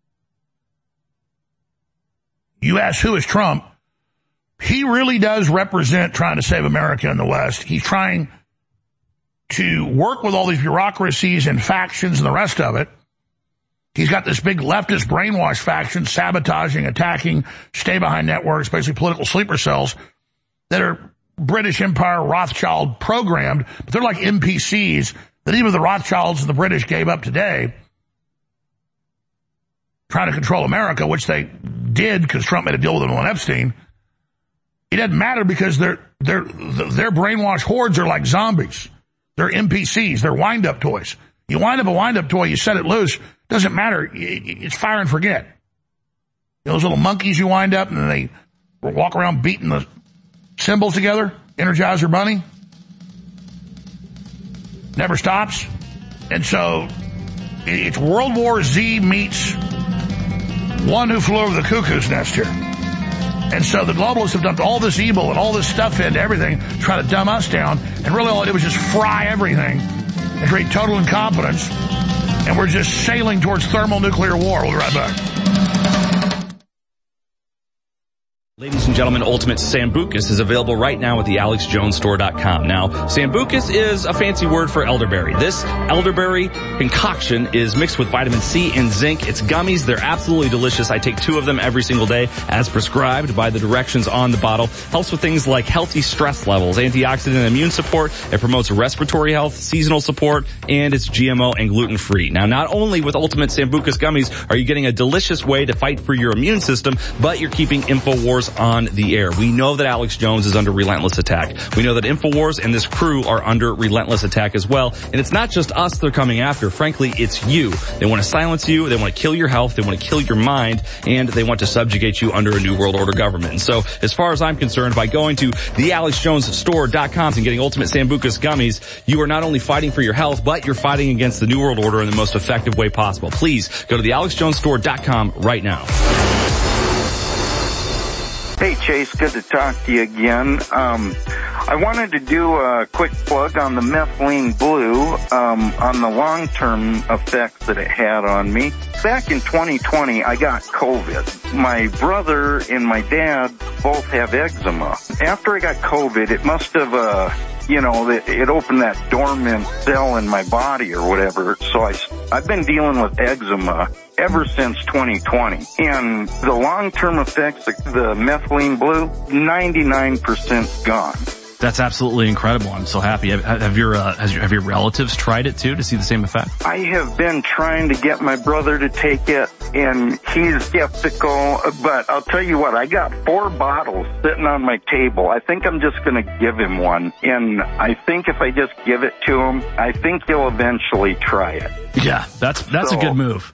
You ask who is Trump, he really does represent trying to save America in the West. He's trying to work with all these bureaucracies and factions and the rest of it. He's got this big leftist brainwash faction sabotaging, attacking, stay-behind networks, basically political sleeper cells that are British Empire Rothschild programmed, but they're like N P Cs that even the Rothschilds and the British gave up today, trying to control America, which they did because Trump made a deal with them on Epstein. It doesn't matter because their their their brainwashed hordes are like zombies. They're N P Cs. They're wind-up toys. You wind up a wind-up toy, you set it loose. Doesn't matter. It's fire and forget. You know, those little monkeys you wind up and then they walk around beating the cymbals together. Energizer Bunny. Never stops. And so it's World War Z meets One Who Flew Over the Cuckoo's Nest here. And so the globalists have dumped all this evil and all this stuff into everything, trying to dumb us down, and really all it did was just fry everything and create total incompetence, and we're just sailing towards thermonuclear war. We'll be right back. Ladies and gentlemen, Ultimate Sambucus is available right now at the alex jones store dot com. Now, Sambucus is a fancy word for elderberry. This elderberry concoction is mixed with vitamin C and zinc. It's gummies. They're absolutely delicious. I take two of them every single day as prescribed by the directions on the bottle. Helps with things like healthy stress levels, antioxidant and immune support. It promotes respiratory health, seasonal support, and it's G M O and gluten-free. Now, not only with Ultimate Sambucus gummies are you getting a delicious way to fight for your immune system, but you're keeping InfoWars on the air. We know that Alex Jones is under relentless attack. We know that InfoWars and this crew are under relentless attack as well. And it's not just us they're coming after. Frankly, it's you. They want to silence you. They want to kill your health. They want to kill your mind. And they want to subjugate you under a new world order government. And so, as far as I'm concerned, by going to the alex jones store dot com and getting Ultimate Sambucus gummies, you are not only fighting for your health, but you're fighting against the new world order in the most effective way possible. Please go to the alex jones store dot com right now. Hey, Chase, good to talk to you again. Um, I wanted to do a quick plug on the methylene blue, um, on the long-term effects that it had on me. Back in twenty twenty, I got COVID. My brother and my dad both have eczema. After I got COVID, it must have, uh, you know, it opened that dormant cell in my body or whatever. So I, I've been dealing with eczema ever since twenty twenty. And the long-term effects, the methylene blue, ninety-nine percent gone. That's absolutely incredible. I'm so happy. Have, have your uh, has your, have your relatives tried it too to see the same effect? I have been trying to get my brother to take it, and he's skeptical. But I'll tell you what, I got four bottles sitting on my table. I think I'm just going to give him one, and I think if I just give it to him, I think he'll eventually try it. Yeah, that's that's so, a good move.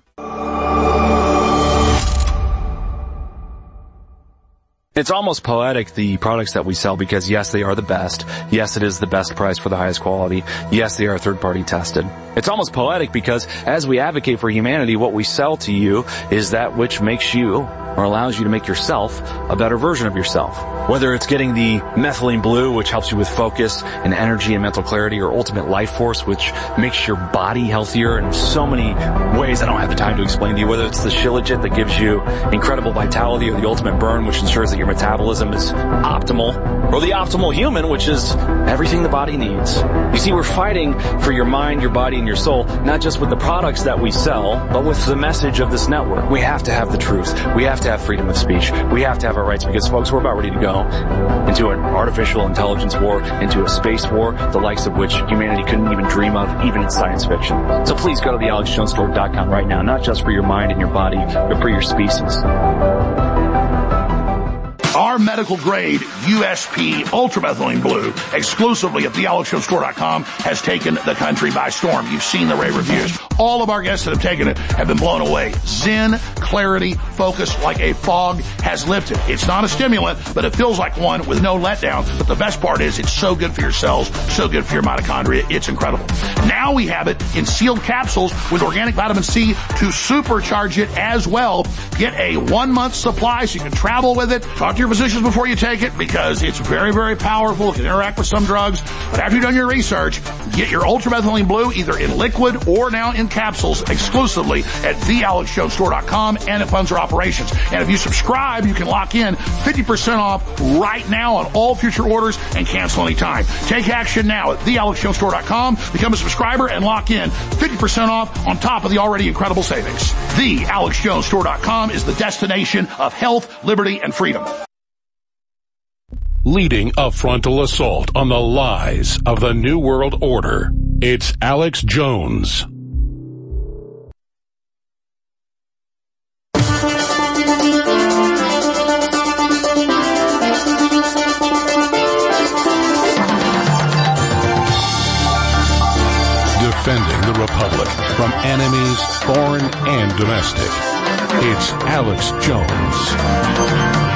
It's almost poetic, the products that we sell, because yes, they are the best. Yes, it is the best price for the highest quality. Yes, they are third-party tested. It's almost poetic because as we advocate for humanity, what we sell to you is that which makes you, or allows you to make yourself, a better version of yourself. Whether it's getting the methylene blue, which helps you with focus and energy and mental clarity, or Ultimate Life Force, which makes your body healthier in so many ways I don't have the time to explain to you. Whether it's the Shilajit that gives you incredible vitality, or the Ultimate Burn, which ensures that your metabolism is optimal, or the Optimal Human, which is everything the body needs. You see, we're fighting for your mind, your body, and your soul, not just with the products that we sell, but with the message of this network. We have to have the truth. We have to have freedom of speech. We have to have our rights, because, folks, we're about ready to go into an artificial intelligence war, into a space war, the likes of which humanity couldn't even dream of, even in science fiction. So please go to the alex jones store dot com right now, not just for your mind and your body, but for your species. Our medical grade U S P ultramethylene blue, exclusively at the alex jones store dot com, has taken the country by storm. You've seen the rave reviews. All of our guests that have taken it have been blown away. Zen, clarity, focus like a fog has lifted. It's not a stimulant, but it feels like one with no letdown. But the best part is it's so good for your cells, so good for your mitochondria. It's incredible. Now we have it in sealed capsules with organic vitamin C to supercharge it as well. Get a one-month supply so you can travel with it. Talk to your physicians before you take it, because it's very, very powerful. It can interact with some drugs. But after you've done your research, get your ultramethylene blue either in liquid or now in capsules exclusively at the alex jones store dot com, and it funds our operations. And if you subscribe, you can lock in fifty percent off right now on all future orders and cancel anytime. Take action now at the alex jones store dot com. Become a subscriber and lock in fifty percent off on top of the already incredible savings. the alex jones store dot com is the destination of health, liberty, and freedom. Leading a frontal assault on the lies of the New World Order, it's Alex Jones. Defending the Republic from enemies, foreign and domestic. It's Alex Jones.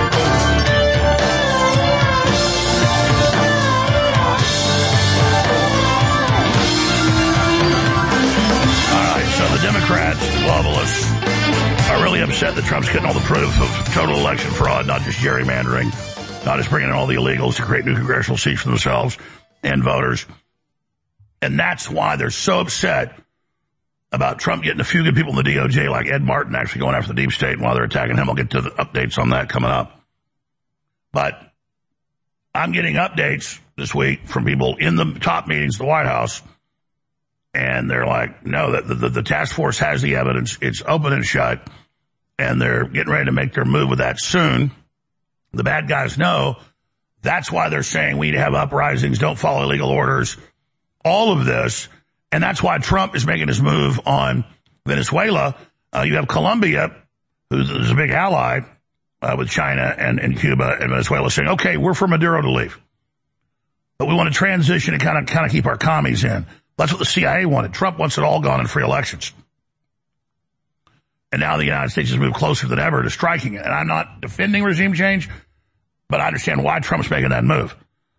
The Democrats, the globalists, are really upset that Trump's getting all the proof of total election fraud, not just gerrymandering, not just bringing in all the illegals to create new congressional seats for themselves and voters. And that's why they're so upset about Trump getting a few good people in the D O J, like Ed Martin, actually going after the deep state. And while they're attacking him, I'll get to the updates on that coming up. But I'm getting updates this week from people in the top meetings of the White House. And they're like, no, the, the, the task force has the evidence. It's open and shut. And they're getting ready to make their move with that soon. The bad guys know. That's why they're saying we need to have uprisings, don't follow illegal orders, all of this. And that's why Trump is making his move on Venezuela. Uh, you have Colombia, who's, who's a big ally, uh, with China and, and Cuba and Venezuela saying, okay, we're for Maduro to leave. But we want to transition and kind of kind of keep our commies in. That's what the C I A wanted. Trump wants it all gone in free elections. And now the United States has moved closer than ever to striking it. And I'm not defending regime change, but I understand why Trump's making that move.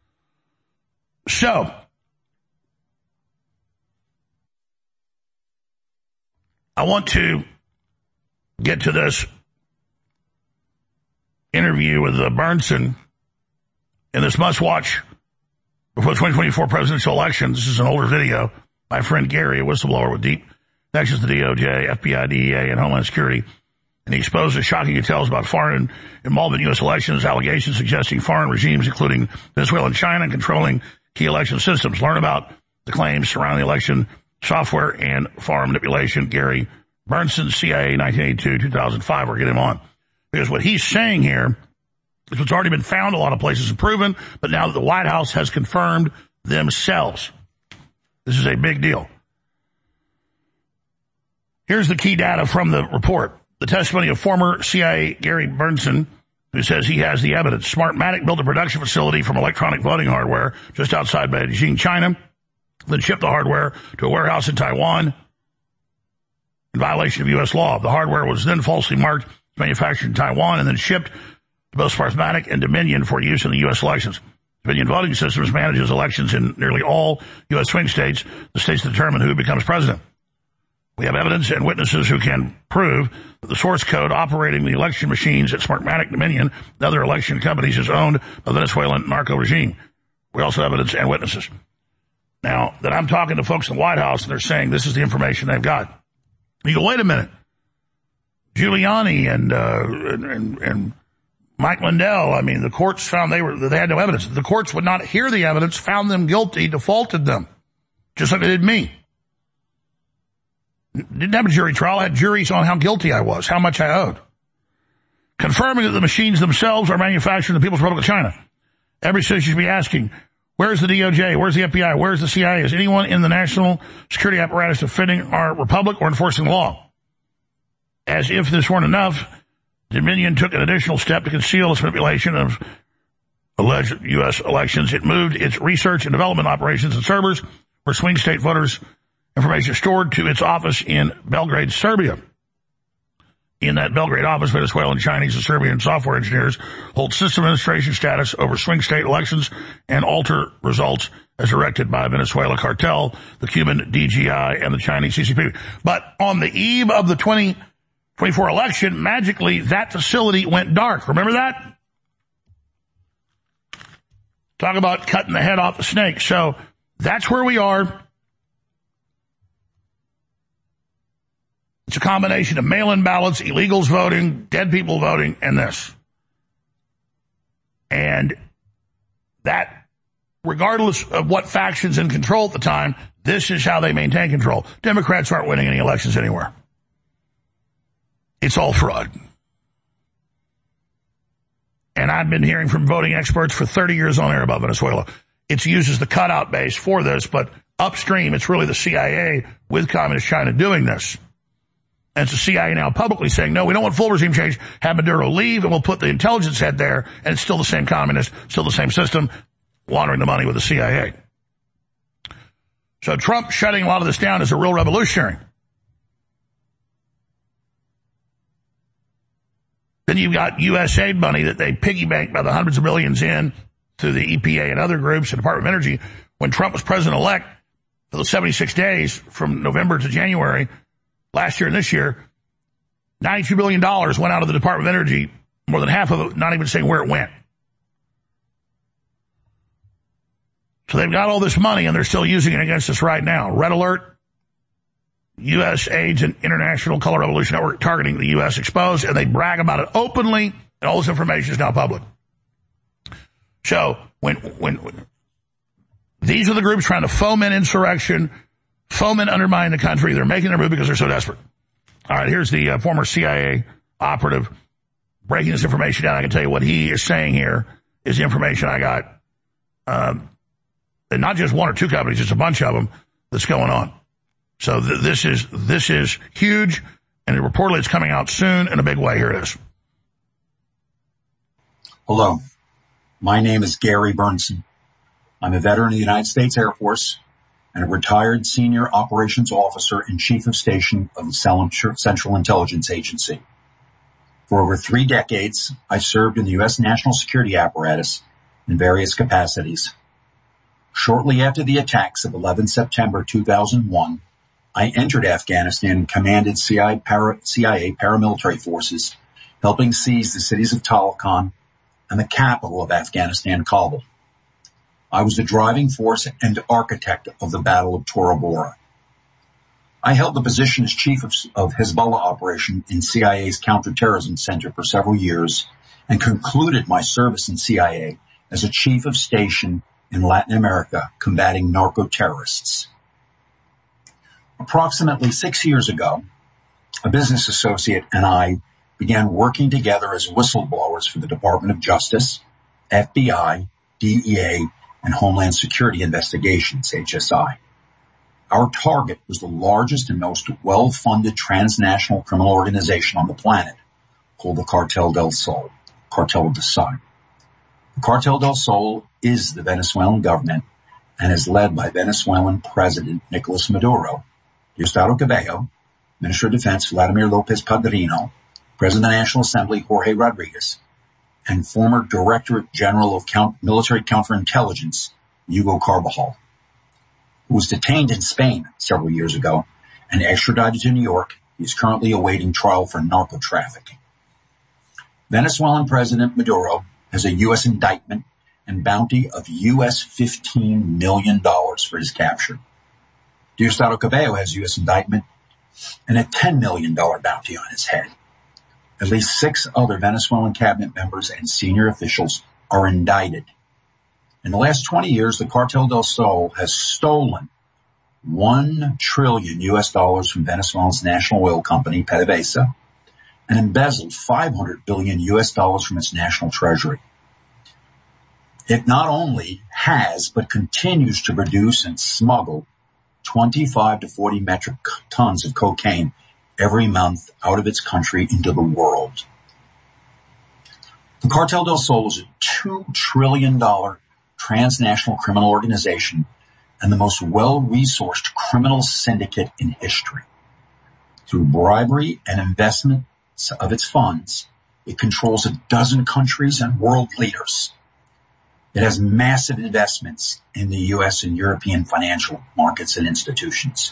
So, I want to get to this interview with uh, Bernsen in this must-watch before the twenty twenty-four presidential election. This is an older video. My friend Gary, a whistleblower with deep connections to the D O J, F B I, D E A, and Homeland Security, and he exposes shocking details about foreign involvement in U S elections, allegations suggesting foreign regimes, including Venezuela and China, controlling key election systems. Learn about the claims surrounding the election software and foreign manipulation. Gary Bernsen, C I A, nineteen eighty-two to two thousand five. We'll get him on. Because what he's saying here is what's already been found a lot of places and proven, but now that the White House has confirmed themselves. This is a big deal. Here's the key data from the report. The testimony of former C I A Gary Bernsen, who says he has the evidence. Smartmatic built a production facility from electronic voting hardware just outside Beijing, China, then shipped the hardware to a warehouse in Taiwan in violation of U S law. The hardware was then falsely marked as manufactured in Taiwan and then shipped to both Smartmatic and Dominion for use in the U S elections. Dominion Voting Systems manages elections in nearly all U S swing states, the states that determine who becomes president. We have evidence and witnesses who can prove that the source code operating the election machines at Smartmatic, Dominion, and other election companies is owned by the Venezuelan narco regime. We also have evidence and witnesses. Now, that I'm talking to folks in the White House and they're saying this is the information they've got. You go, wait a minute. Giuliani and, uh, and, and, and Mike Lindell, I mean, the courts found they were, they had no evidence. The courts would not hear the evidence, found them guilty, defaulted them. Just like they did me. Didn't have a jury trial, I had juries on how guilty I was, how much I owed. Confirming that the machines themselves are manufactured in the People's Republic of China. Every citizen should be asking, where's the D O J? Where's the F B I? Where's the C I A? Is anyone in the national security apparatus defending our republic or enforcing the law? As if this weren't enough, Dominion took an additional step to conceal its manipulation of alleged U S elections. It moved its research and development operations and servers where swing state voters' information stored to its office in Belgrade, Serbia. In that Belgrade office, Venezuelan, Chinese, and Serbian software engineers hold system administration status over swing state elections and alter results as directed by Venezuela cartel, the Cuban D G I, and the Chinese C C P. But on the eve of the twenty twenty-four election, magically, that facility went dark. Remember that? Talk about cutting the head off the snake. So that's where we are. It's a combination of mail-in ballots, illegals voting, dead people voting, and this. And that, regardless of what faction's in control at the time, this is how they maintain control. Democrats aren't winning any elections anywhere. It's all fraud. And I've been hearing from voting experts for thirty years on air about Venezuela. It uses the cutout base for this, but upstream, it's really the C I A with Communist China doing this. And it's the C I A now publicly saying, no, we don't want full regime change. Have Maduro leave, and we'll put the intelligence head there, and it's still the same communist, still the same system, laundering the money with the C I A. So Trump shutting a lot of this down is a real revolutionary. Then you've got U S aid money that they piggybanked by the hundreds of millions in through the E P A and other groups and Department of Energy. When Trump was president-elect for the seventy-six days from November to January, last year and this year, ninety-two billion dollars went out of the Department of Energy, more than half of it not even saying where it went. So they've got all this money and they're still using it against us right now. Red Alert, U S AIDS and International Color Revolution Network targeting the U S exposed, and they brag about it openly, and all this information is now public. So when, when, when these are the groups trying to foment insurrection, foment undermine the country, they're making their move because they're so desperate. All right, here's the uh, former C I A operative breaking this information down. I can tell you what he is saying here is the information I got. Um, and not just one or two companies, it's a bunch of them that's going on. So th- this is this is huge, and reportedly it's coming out soon in a big way. Here it is. Hello, my name is Gary Burnson. I'm a veteran of the United States Air Force and a retired senior operations officer and chief of station of the Central Intelligence Agency. For over three decades, I served in the U S national security apparatus in various capacities. Shortly after the attacks of eleven September two thousand one, I entered Afghanistan and commanded C I A, para, C I A paramilitary forces, helping seize the cities of Talokan and the capital of Afghanistan, Kabul. I was the driving force and architect of the Battle of Tora Bora. I held the position as chief of, of Hezbollah operation in C I A's counterterrorism center for several years and concluded my service in C I A as a chief of station in Latin America combating narco-terrorists. Approximately six years ago, a business associate and I began working together as whistleblowers for the Department of Justice, F B I, D E A, and Homeland Security Investigations, H S I. Our target was the largest and most well-funded transnational criminal organization on the planet, called the Cartel del Sol, Cartel de Sal. The Cartel del Sol is the Venezuelan government and is led by Venezuelan President Nicolas Maduro, Diosdado Cabello, Minister of Defense Vladimir Lopez Padrino, President of the National Assembly Jorge Rodriguez, and former Director General of Count- Military Counterintelligence Hugo Carbajal, who was detained in Spain several years ago and extradited to New York. He is currently awaiting trial for narco trafficking. Venezuelan President Maduro has a U S indictment and bounty of U S fifteen million dollars for his capture. Diosdado Cabello has U S indictment and a ten million dollars bounty on his head. At least six other Venezuelan cabinet members and senior officials are indicted. In the last twenty years, the Cartel del Sol has stolen one trillion U S dollars from Venezuela's national oil company, PDVSA, and embezzled five hundred billion U S dollars from its national treasury. It not only has, but continues to produce and smuggle twenty-five to forty metric tons of cocaine every month out of its country into the world. The Cartel del Sol is a two trillion dollars transnational criminal organization and the most well-resourced criminal syndicate in history. Through bribery and investments of its funds, it controls a dozen countries and world leaders. It has massive investments in the U S and European financial markets and institutions.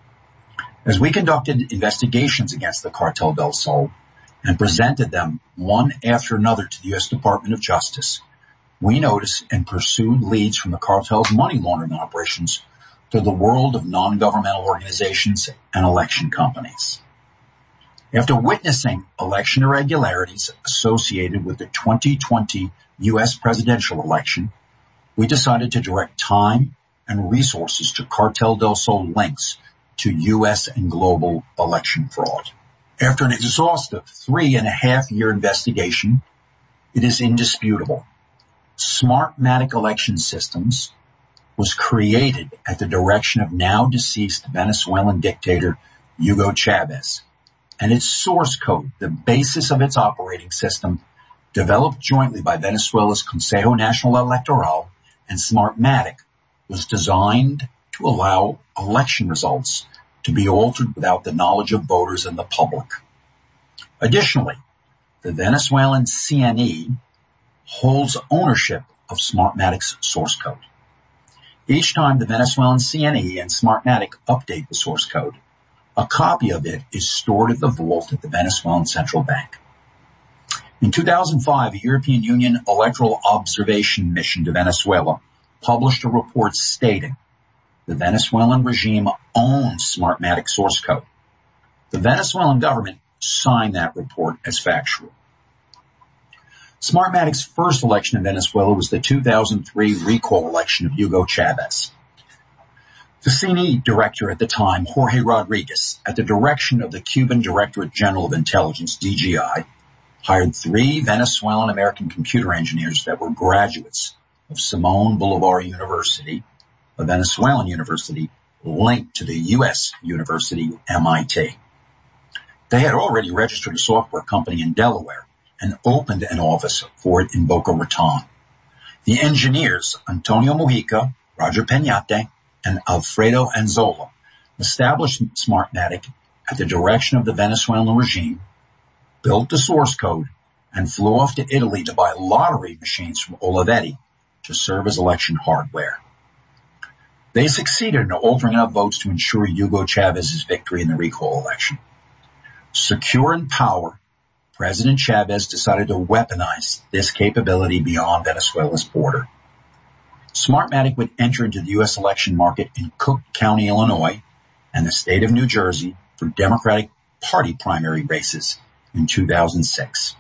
As we conducted investigations against the Cartel del Sol and presented them one after another to the U S Department of Justice, we noticed and pursued leads from the cartel's money laundering operations to the world of non-governmental organizations and election companies. After witnessing election irregularities associated with the twenty twenty U S presidential election, we decided to direct time and resources to Cartel del Sol links to U S and global election fraud. After an exhaustive three and a half year investigation, it is indisputable. Smartmatic Election Systems was created at the direction of now deceased Venezuelan dictator Hugo Chavez, and its source code, the basis of its operating system, developed jointly by Venezuela's Consejo Nacional Electoral and Smartmatic, was designed to allow election results to be altered without the knowledge of voters and the public. Additionally, the Venezuelan C N E holds ownership of Smartmatic's source code. Each time the Venezuelan C N E and Smartmatic update the source code, a copy of it is stored at the vault at the Venezuelan Central Bank. In two thousand five, a European Union electoral observation mission to Venezuela published a report stating the Venezuelan regime owns Smartmatic source code. The Venezuelan government signed that report as factual. Smartmatic's first election in Venezuela was the two thousand three recall election of Hugo Chavez. The C N E director at the time, Jorge Rodriguez, at the direction of the Cuban Directorate General of Intelligence, D G I, hired three Venezuelan American computer engineers that were graduates of Simón Bolívar University, a Venezuelan university linked to the U S university M I T. They had already registered a software company in Delaware and opened an office for it in Boca Raton. The engineers, Antonio Mujica, Roger Peñate, and Alfredo Anzola, established Smartmatic at the direction of the Venezuelan regime, built the source code, and flew off to Italy to buy lottery machines from Olivetti to serve as election hardware. They succeeded in altering enough votes to ensure Hugo Chavez's victory in the recall election. Secure in power, President Chavez decided to weaponize this capability beyond Venezuela's border. Smartmatic would enter into the U S election market in Cook County, Illinois, and the state of New Jersey for Democratic Party primary races in two thousand six.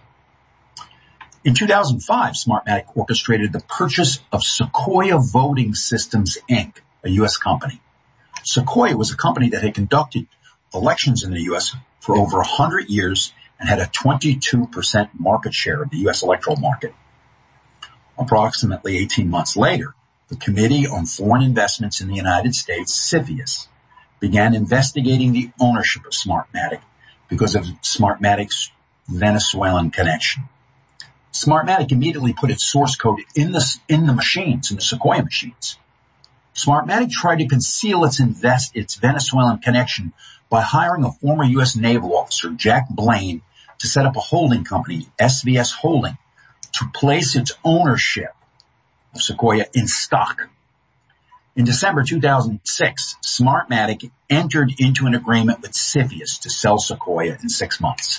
In two thousand five, Smartmatic orchestrated the purchase of Sequoia Voting Systems, Incorporated, a U S company. Sequoia was a company that had conducted elections in the U S for over one hundred years and had a twenty-two percent market share of the U S electoral market. Approximately eighteen months later, the Committee on Foreign Investments in the United States, CFIUS, began investigating the ownership of Smartmatic because of Smartmatic's Venezuelan connection. Smartmatic immediately put its source code in the, in the machines, in the Sequoia machines. Smartmatic tried to conceal its invest, its Venezuelan connection by hiring a former U S naval officer, Jack Blaine, to set up a holding company, S V S Holding, to place its ownership of Sequoia in stock. In December two thousand six, Smartmatic entered into an agreement with CFIUS to sell Sequoia in six months.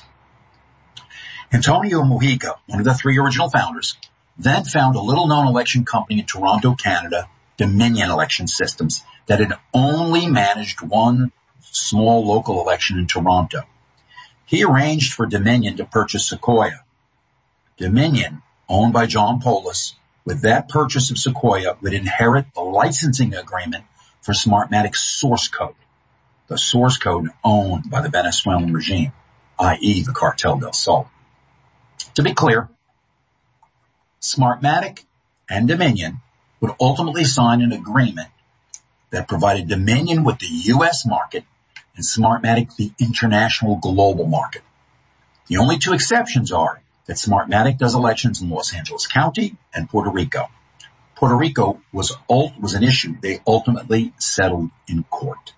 Antonio Mujica, one of the three original founders, then found a little-known election company in Toronto, Canada, Dominion Election Systems, that had only managed one small local election in Toronto. He arranged for Dominion to purchase Sequoia. Dominion, owned by John Polis, with that purchase of Sequoia, would inherit the licensing agreement for Smartmatic's source code, the source code owned by the Venezuelan regime, that is the Cartel del Sol. To be clear, Smartmatic and Dominion would ultimately sign an agreement that provided Dominion with the U S market and Smartmatic the international global market. The only two exceptions are that Smartmatic does elections in Los Angeles County and Puerto Rico. Puerto Rico was ult- was an issue they ultimately settled in court.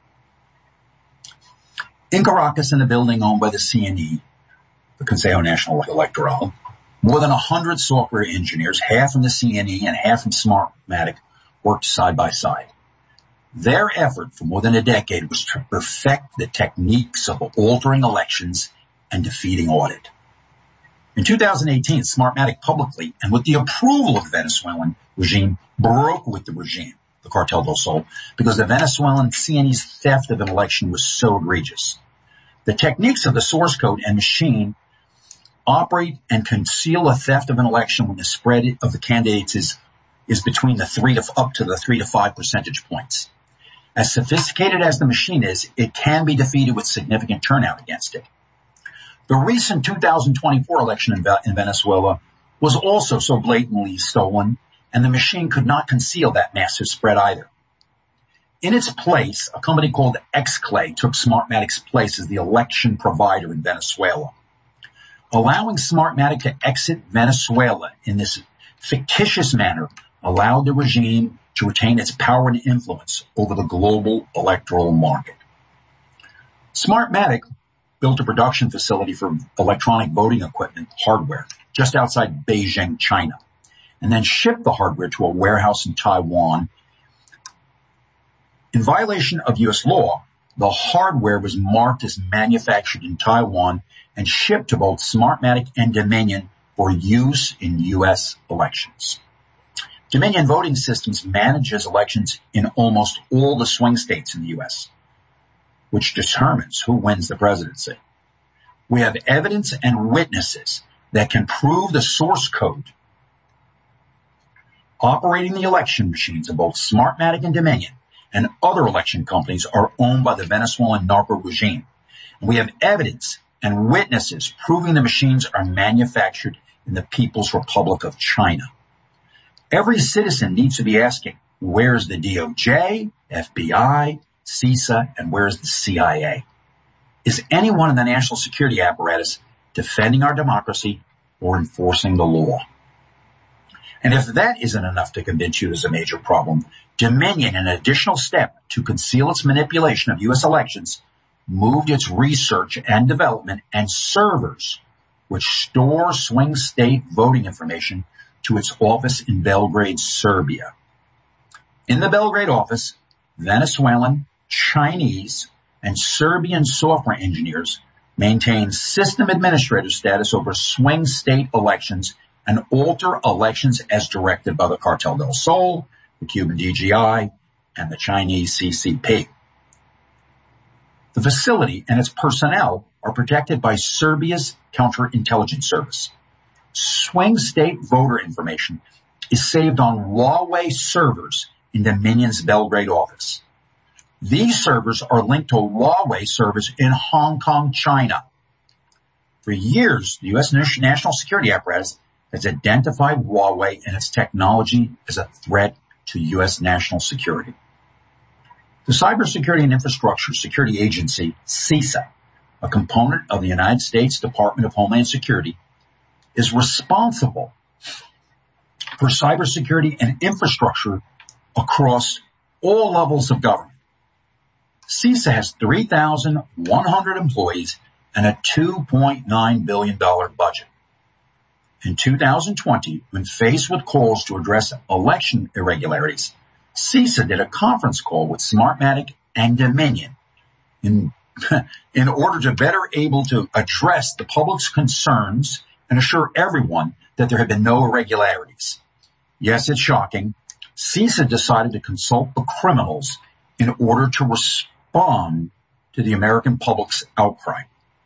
In Caracas, in a building owned by the C N E, the Consejo Nacional Electoral, more than one hundred software engineers, half from the C N E and half from Smartmatic, worked side by side. Their effort for more than a decade was to perfect the techniques of altering elections and defeating audit. In two thousand eighteen, Smartmatic publicly, and with the approval of the Venezuelan regime, broke with the regime, the Cartel del Sol, because the Venezuelan C N E's theft of an election was so egregious. The techniques of the source code and machine operate and conceal a theft of an election when the spread of the candidates is, is between the three to, up to the three to five percentage points. As sophisticated as the machine is, it can be defeated with significant turnout against it. The recent two thousand twenty-four election in, in Venezuela was also so blatantly stolen, and the machine could not conceal that massive spread either. In its place, a company called Xclay took Smartmatic's place as the election provider in Venezuela. Allowing Smartmatic to exit Venezuela in this fictitious manner allowed the regime to retain its power and influence over the global electoral market. Smartmatic built a production facility for electronic voting equipment hardware just outside Beijing, China, and then shipped the hardware to a warehouse in Taiwan. In violation of U S law, the hardware was marked as manufactured in Taiwan and shipped to both Smartmatic and Dominion for use in U S elections. Dominion Voting Systems manages elections in almost all the swing states in the U S, which determines who wins the presidency. We have evidence and witnesses that can prove the source code operating the election machines of both Smartmatic and Dominion and other election companies are owned by the Venezuelan narco regime. And we have evidence and witnesses proving the machines are manufactured in the People's Republic of China. Every citizen needs to be asking, where's the D O J, F B I, CISA, and where's the C I A? Is anyone in the national security apparatus defending our democracy or enforcing the law. And if that isn't enough to convince you there's a major problem, Dominion, in an additional step to conceal its manipulation of U S elections, moved its research and development and servers, which store swing state voting information, to its office in Belgrade, Serbia. In the Belgrade office, Venezuelan, Chinese, and Serbian software engineers maintain system administrator status over swing state elections and alter elections as directed by the Cartel del Sol, the Cuban D G I, and the Chinese C C P. The facility and its personnel are protected by Serbia's counterintelligence service. Swing state voter information is saved on Huawei servers in Dominion's Belgrade office. These servers are linked to Huawei servers in Hong Kong, China. For years, the U S national security apparatus has identified Huawei and its technology as a threat to U S national security. The Cybersecurity and Infrastructure Security Agency, CISA, a component of the United States Department of Homeland Security, is responsible for cybersecurity and infrastructure across all levels of government. CISA has three thousand one hundred employees and a two point nine billion dollars budget. In two thousand twenty, when faced with calls to address election irregularities, CISA did a conference call with Smartmatic and Dominion in, in order to better able to address the public's concerns and assure everyone that there had been no irregularities. Yes, it's shocking. CISA decided to consult the criminals in order to respond to the American public's outcry.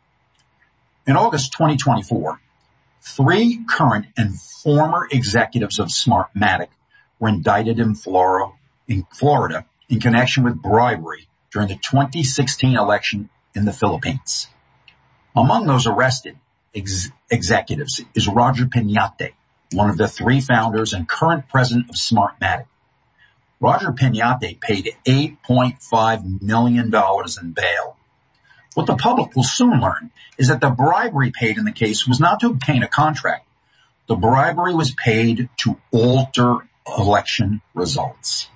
In August twenty twenty-four, three current and former executives of Smartmatic were indicted in Florida, in Florida in connection with bribery during the twenty sixteen election in the Philippines. Among those arrested ex- executives is Roger Piñate, one of the three founders and current president of Smartmatic. Roger Piñate paid eight point five million dollars in bail. What the public will soon learn is that the bribery paid in the case was not to obtain a contract. The bribery was paid to alter election results.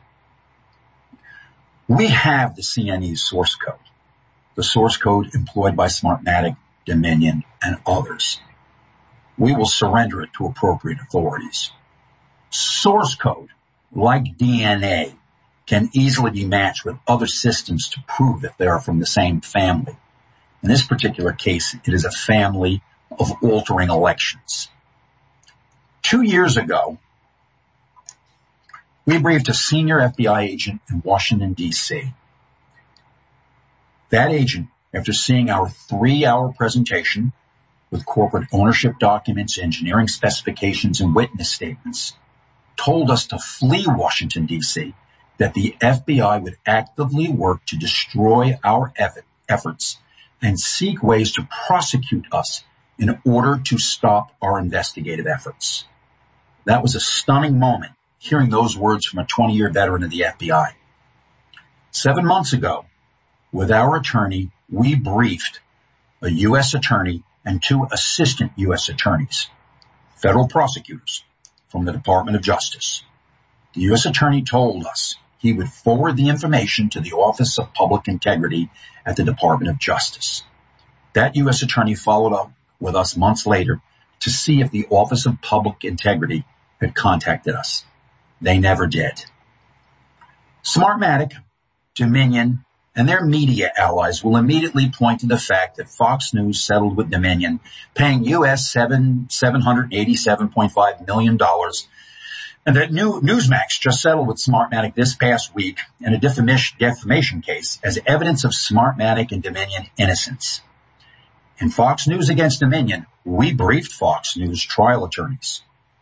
We have the C N E source code, the source code employed by Smartmatic, Dominion, and others. We will surrender it to appropriate authorities. Source code, like D N A, can easily be matched with other systems to prove that they are from the same family. In this particular case, it is a family of altering elections. Two years ago, we briefed a senior F B I agent in Washington, D C. That agent, after seeing our three-hour presentation with corporate ownership documents, engineering specifications, and witness statements, told us to flee Washington, D C, that the F B I would actively work to destroy our effort, efforts and seek ways to prosecute us in order to stop our investigative efforts. That was a stunning moment, hearing those words from a twenty-year veteran of the F B I. Seven months ago, with our attorney, we briefed a U S attorney and two assistant U S attorneys, federal prosecutors from the Department of Justice. The U S attorney told us he would forward the information to the Office of Public Integrity at the Department of Justice. That U S attorney followed up with us months later to see if the Office of Public Integrity had contacted us. They never did. Smartmatic, Dominion, and their media allies will immediately point to the fact that Fox News settled with Dominion, paying U S seven hundred eighty-seven point five million dollars, and that New, Newsmax just settled with Smartmatic this past week in a defamation, defamation case as evidence of Smartmatic and Dominion innocence. In Fox News against Dominion, we briefed Fox News trial attorneys.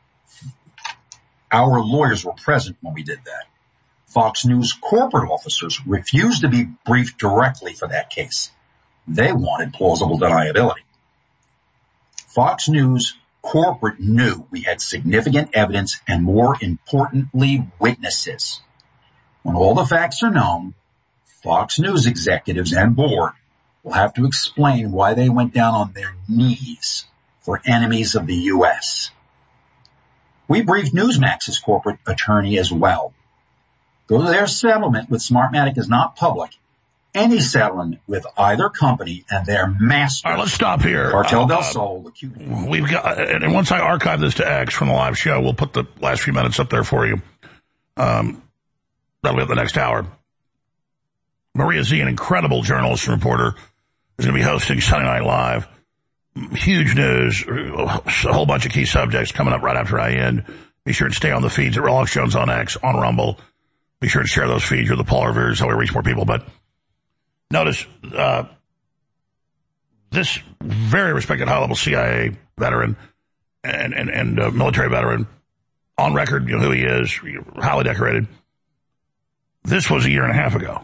Our lawyers were present when we did that. Fox News corporate officers refused to be briefed directly for that case. They wanted plausible deniability. Fox News corporate knew we had significant evidence and, more importantly, witnesses. When all the facts are known, Fox News executives and board will have to explain why they went down on their knees for enemies of the U S. We briefed Newsmax's corporate attorney as well. Though their settlement with Smartmatic is not public, any settlement with either company and their master. All right, let's stop here. Cartel uh, del Sol. We've got, and once I archive this to X from the live show, we'll put the last few minutes up there for you. Um, that'll be up the next hour. Maria Z, an incredible journalist and reporter, is going to be hosting Sunday Night Live. Huge news, a whole bunch of key subjects coming up right after I end. Be sure to stay on the feeds at Alex Jones on X, on Rumble. Be sure to share those feeds with the Paul Revere's so we reach more people. But notice uh, this very respected high-level C I A veteran and, and, and uh, military veteran, on record, you know who he is, highly decorated. This was a year and a half ago.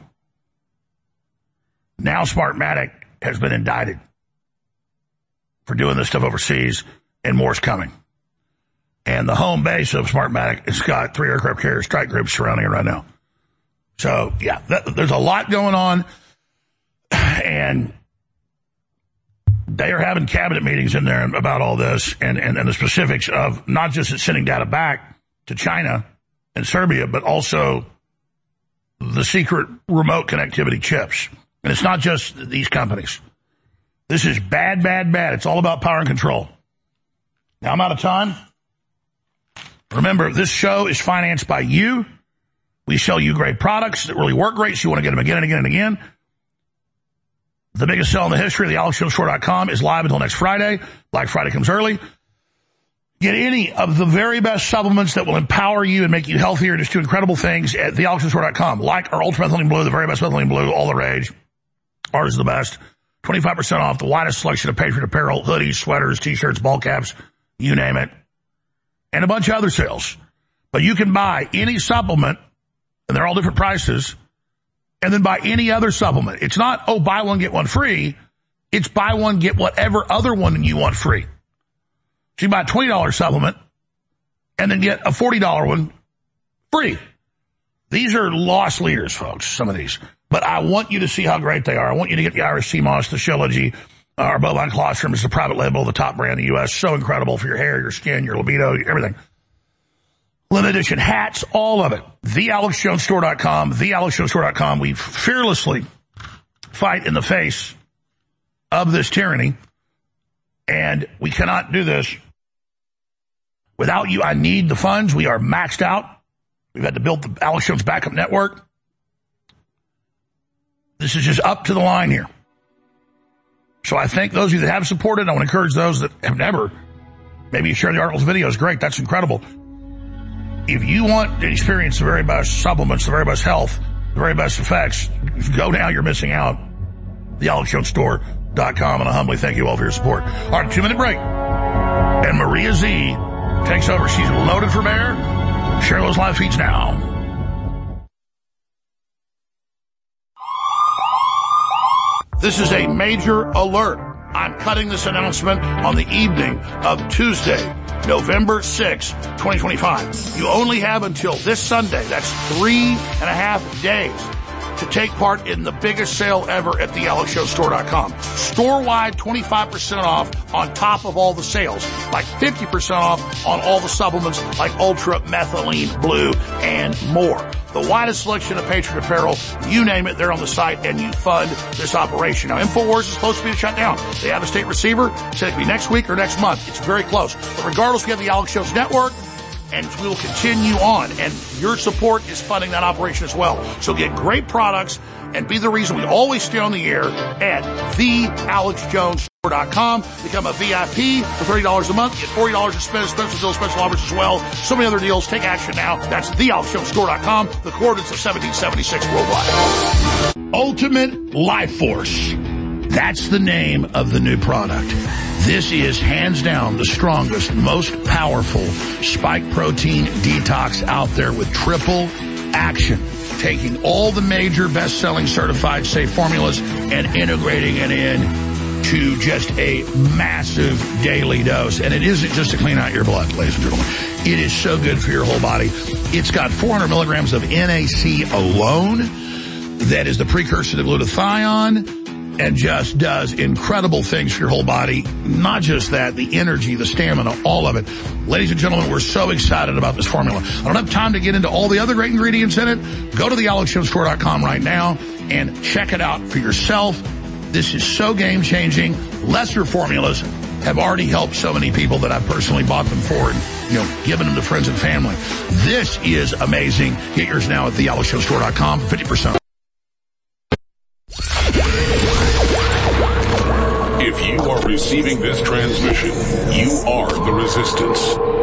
Now Smartmatic has been indicted for doing this stuff overseas, and more's coming. And the home base of Smartmatic has got three aircraft carrier strike groups surrounding it right now. So, yeah, that, there's a lot going on, and they are having cabinet meetings in there about all this and, and, and the specifics of not just it sending data back to China and Serbia, but also the secret remote connectivity chips. And it's not just these companies. This is bad, bad, bad. It's all about power and control. Now I'm out of time. Remember, this show is financed by you. We sell you great products that really work great, so you want to get them again and again and again. The biggest sale in the history of the alex jones store dot com is live until next Friday. Black Friday comes early. Get any of the very best supplements that will empower you and make you healthier and just do incredible things at the alex jones store dot com. Like our Ultra Methylene Blue, the very best methylene blue, all the rage. Ours is the best. twenty-five percent off the widest selection of Patriot apparel, hoodies, sweaters, t-shirts, ball caps, you name it. And a bunch of other sales. But you can buy any supplement, and they're all different prices, and then buy any other supplement. It's not, oh, buy one, get one free. It's buy one, get whatever other one you want free. So you buy a twenty dollars supplement, and then get a forty dollars one free. These are lost leaders, folks, some of these. But I want you to see how great they are. I want you to get the Irish Sea Moss, the Shilajit, our bovine colostrum is the private label, the top brand in the U S. So incredible for your hair, your skin, your libido, everything. Limited edition hats, all of it. the alex jones store dot com, the alex jones store dot com. We fearlessly fight in the face of this tyranny, and we cannot do this without you. I need the funds. We are maxed out. We've had to build the Alex Jones backup network. This is just up to the line here. So I thank those of you that have supported. I want to encourage those that have never. Maybe you share the articles, videos. Great. That's incredible. If you want to experience the very best supplements, the very best health, the very best effects, go now. You're missing out. the alex jones store dot com, and I humbly thank you all for your support. All right, two-minute break. And Maria Z takes over. She's loaded for bear. Share those live feeds now. This is a major alert. I'm cutting this announcement on the evening of Tuesday, November sixth, twenty twenty-five. You only have until this Sunday, that's three and a half days, to take part in the biggest sale ever at the alex jones store dot com. Store-wide, twenty-five percent off on top of all the sales, like fifty percent off on all the supplements like Ultra Methylene Blue and more. The widest selection of Patriot apparel, you name it, they're on the site, and you fund this operation. Now, InfoWars is supposed to be shut down. They have a state receiver, said it could be next week or next month. It's very close. But regardless, we have the Alex Jones Network, and we will continue on, and your support is funding that operation as well. So get great products and be the reason we always stay on the air at the alex jones store dot com. Become a V I P for thirty dollars a month. Get forty dollars in special deals, special offers as well. So many other deals. Take action now. That's the alex jones store dot com. The coordinates of seventeen seventy-six worldwide. Ultimate Life Force. That's the name of the new product. This is hands down the strongest, most powerful spike protein detox out there with triple action. Taking all the major best-selling certified safe formulas and integrating it in to just a massive daily dose. And it isn't just to clean out your blood, ladies and gentlemen. It is so good for your whole body. It's got four hundred milligrams of N A C alone. That is the precursor to glutathione. and just does incredible things for your whole body. Not just that, the energy, the stamina, all of it. Ladies and gentlemen, we're so excited about this formula. I don't have time to get into all the other great ingredients in it. Go to the alex jones store dot com right now and check it out for yourself. This is so game-changing. Lesser formulas have already helped so many people that I've personally bought them for and, you know, given them to friends and family. This is amazing. Get yours now at the alex jones store dot com for fifty percent. If you are receiving this transmission, you are the resistance.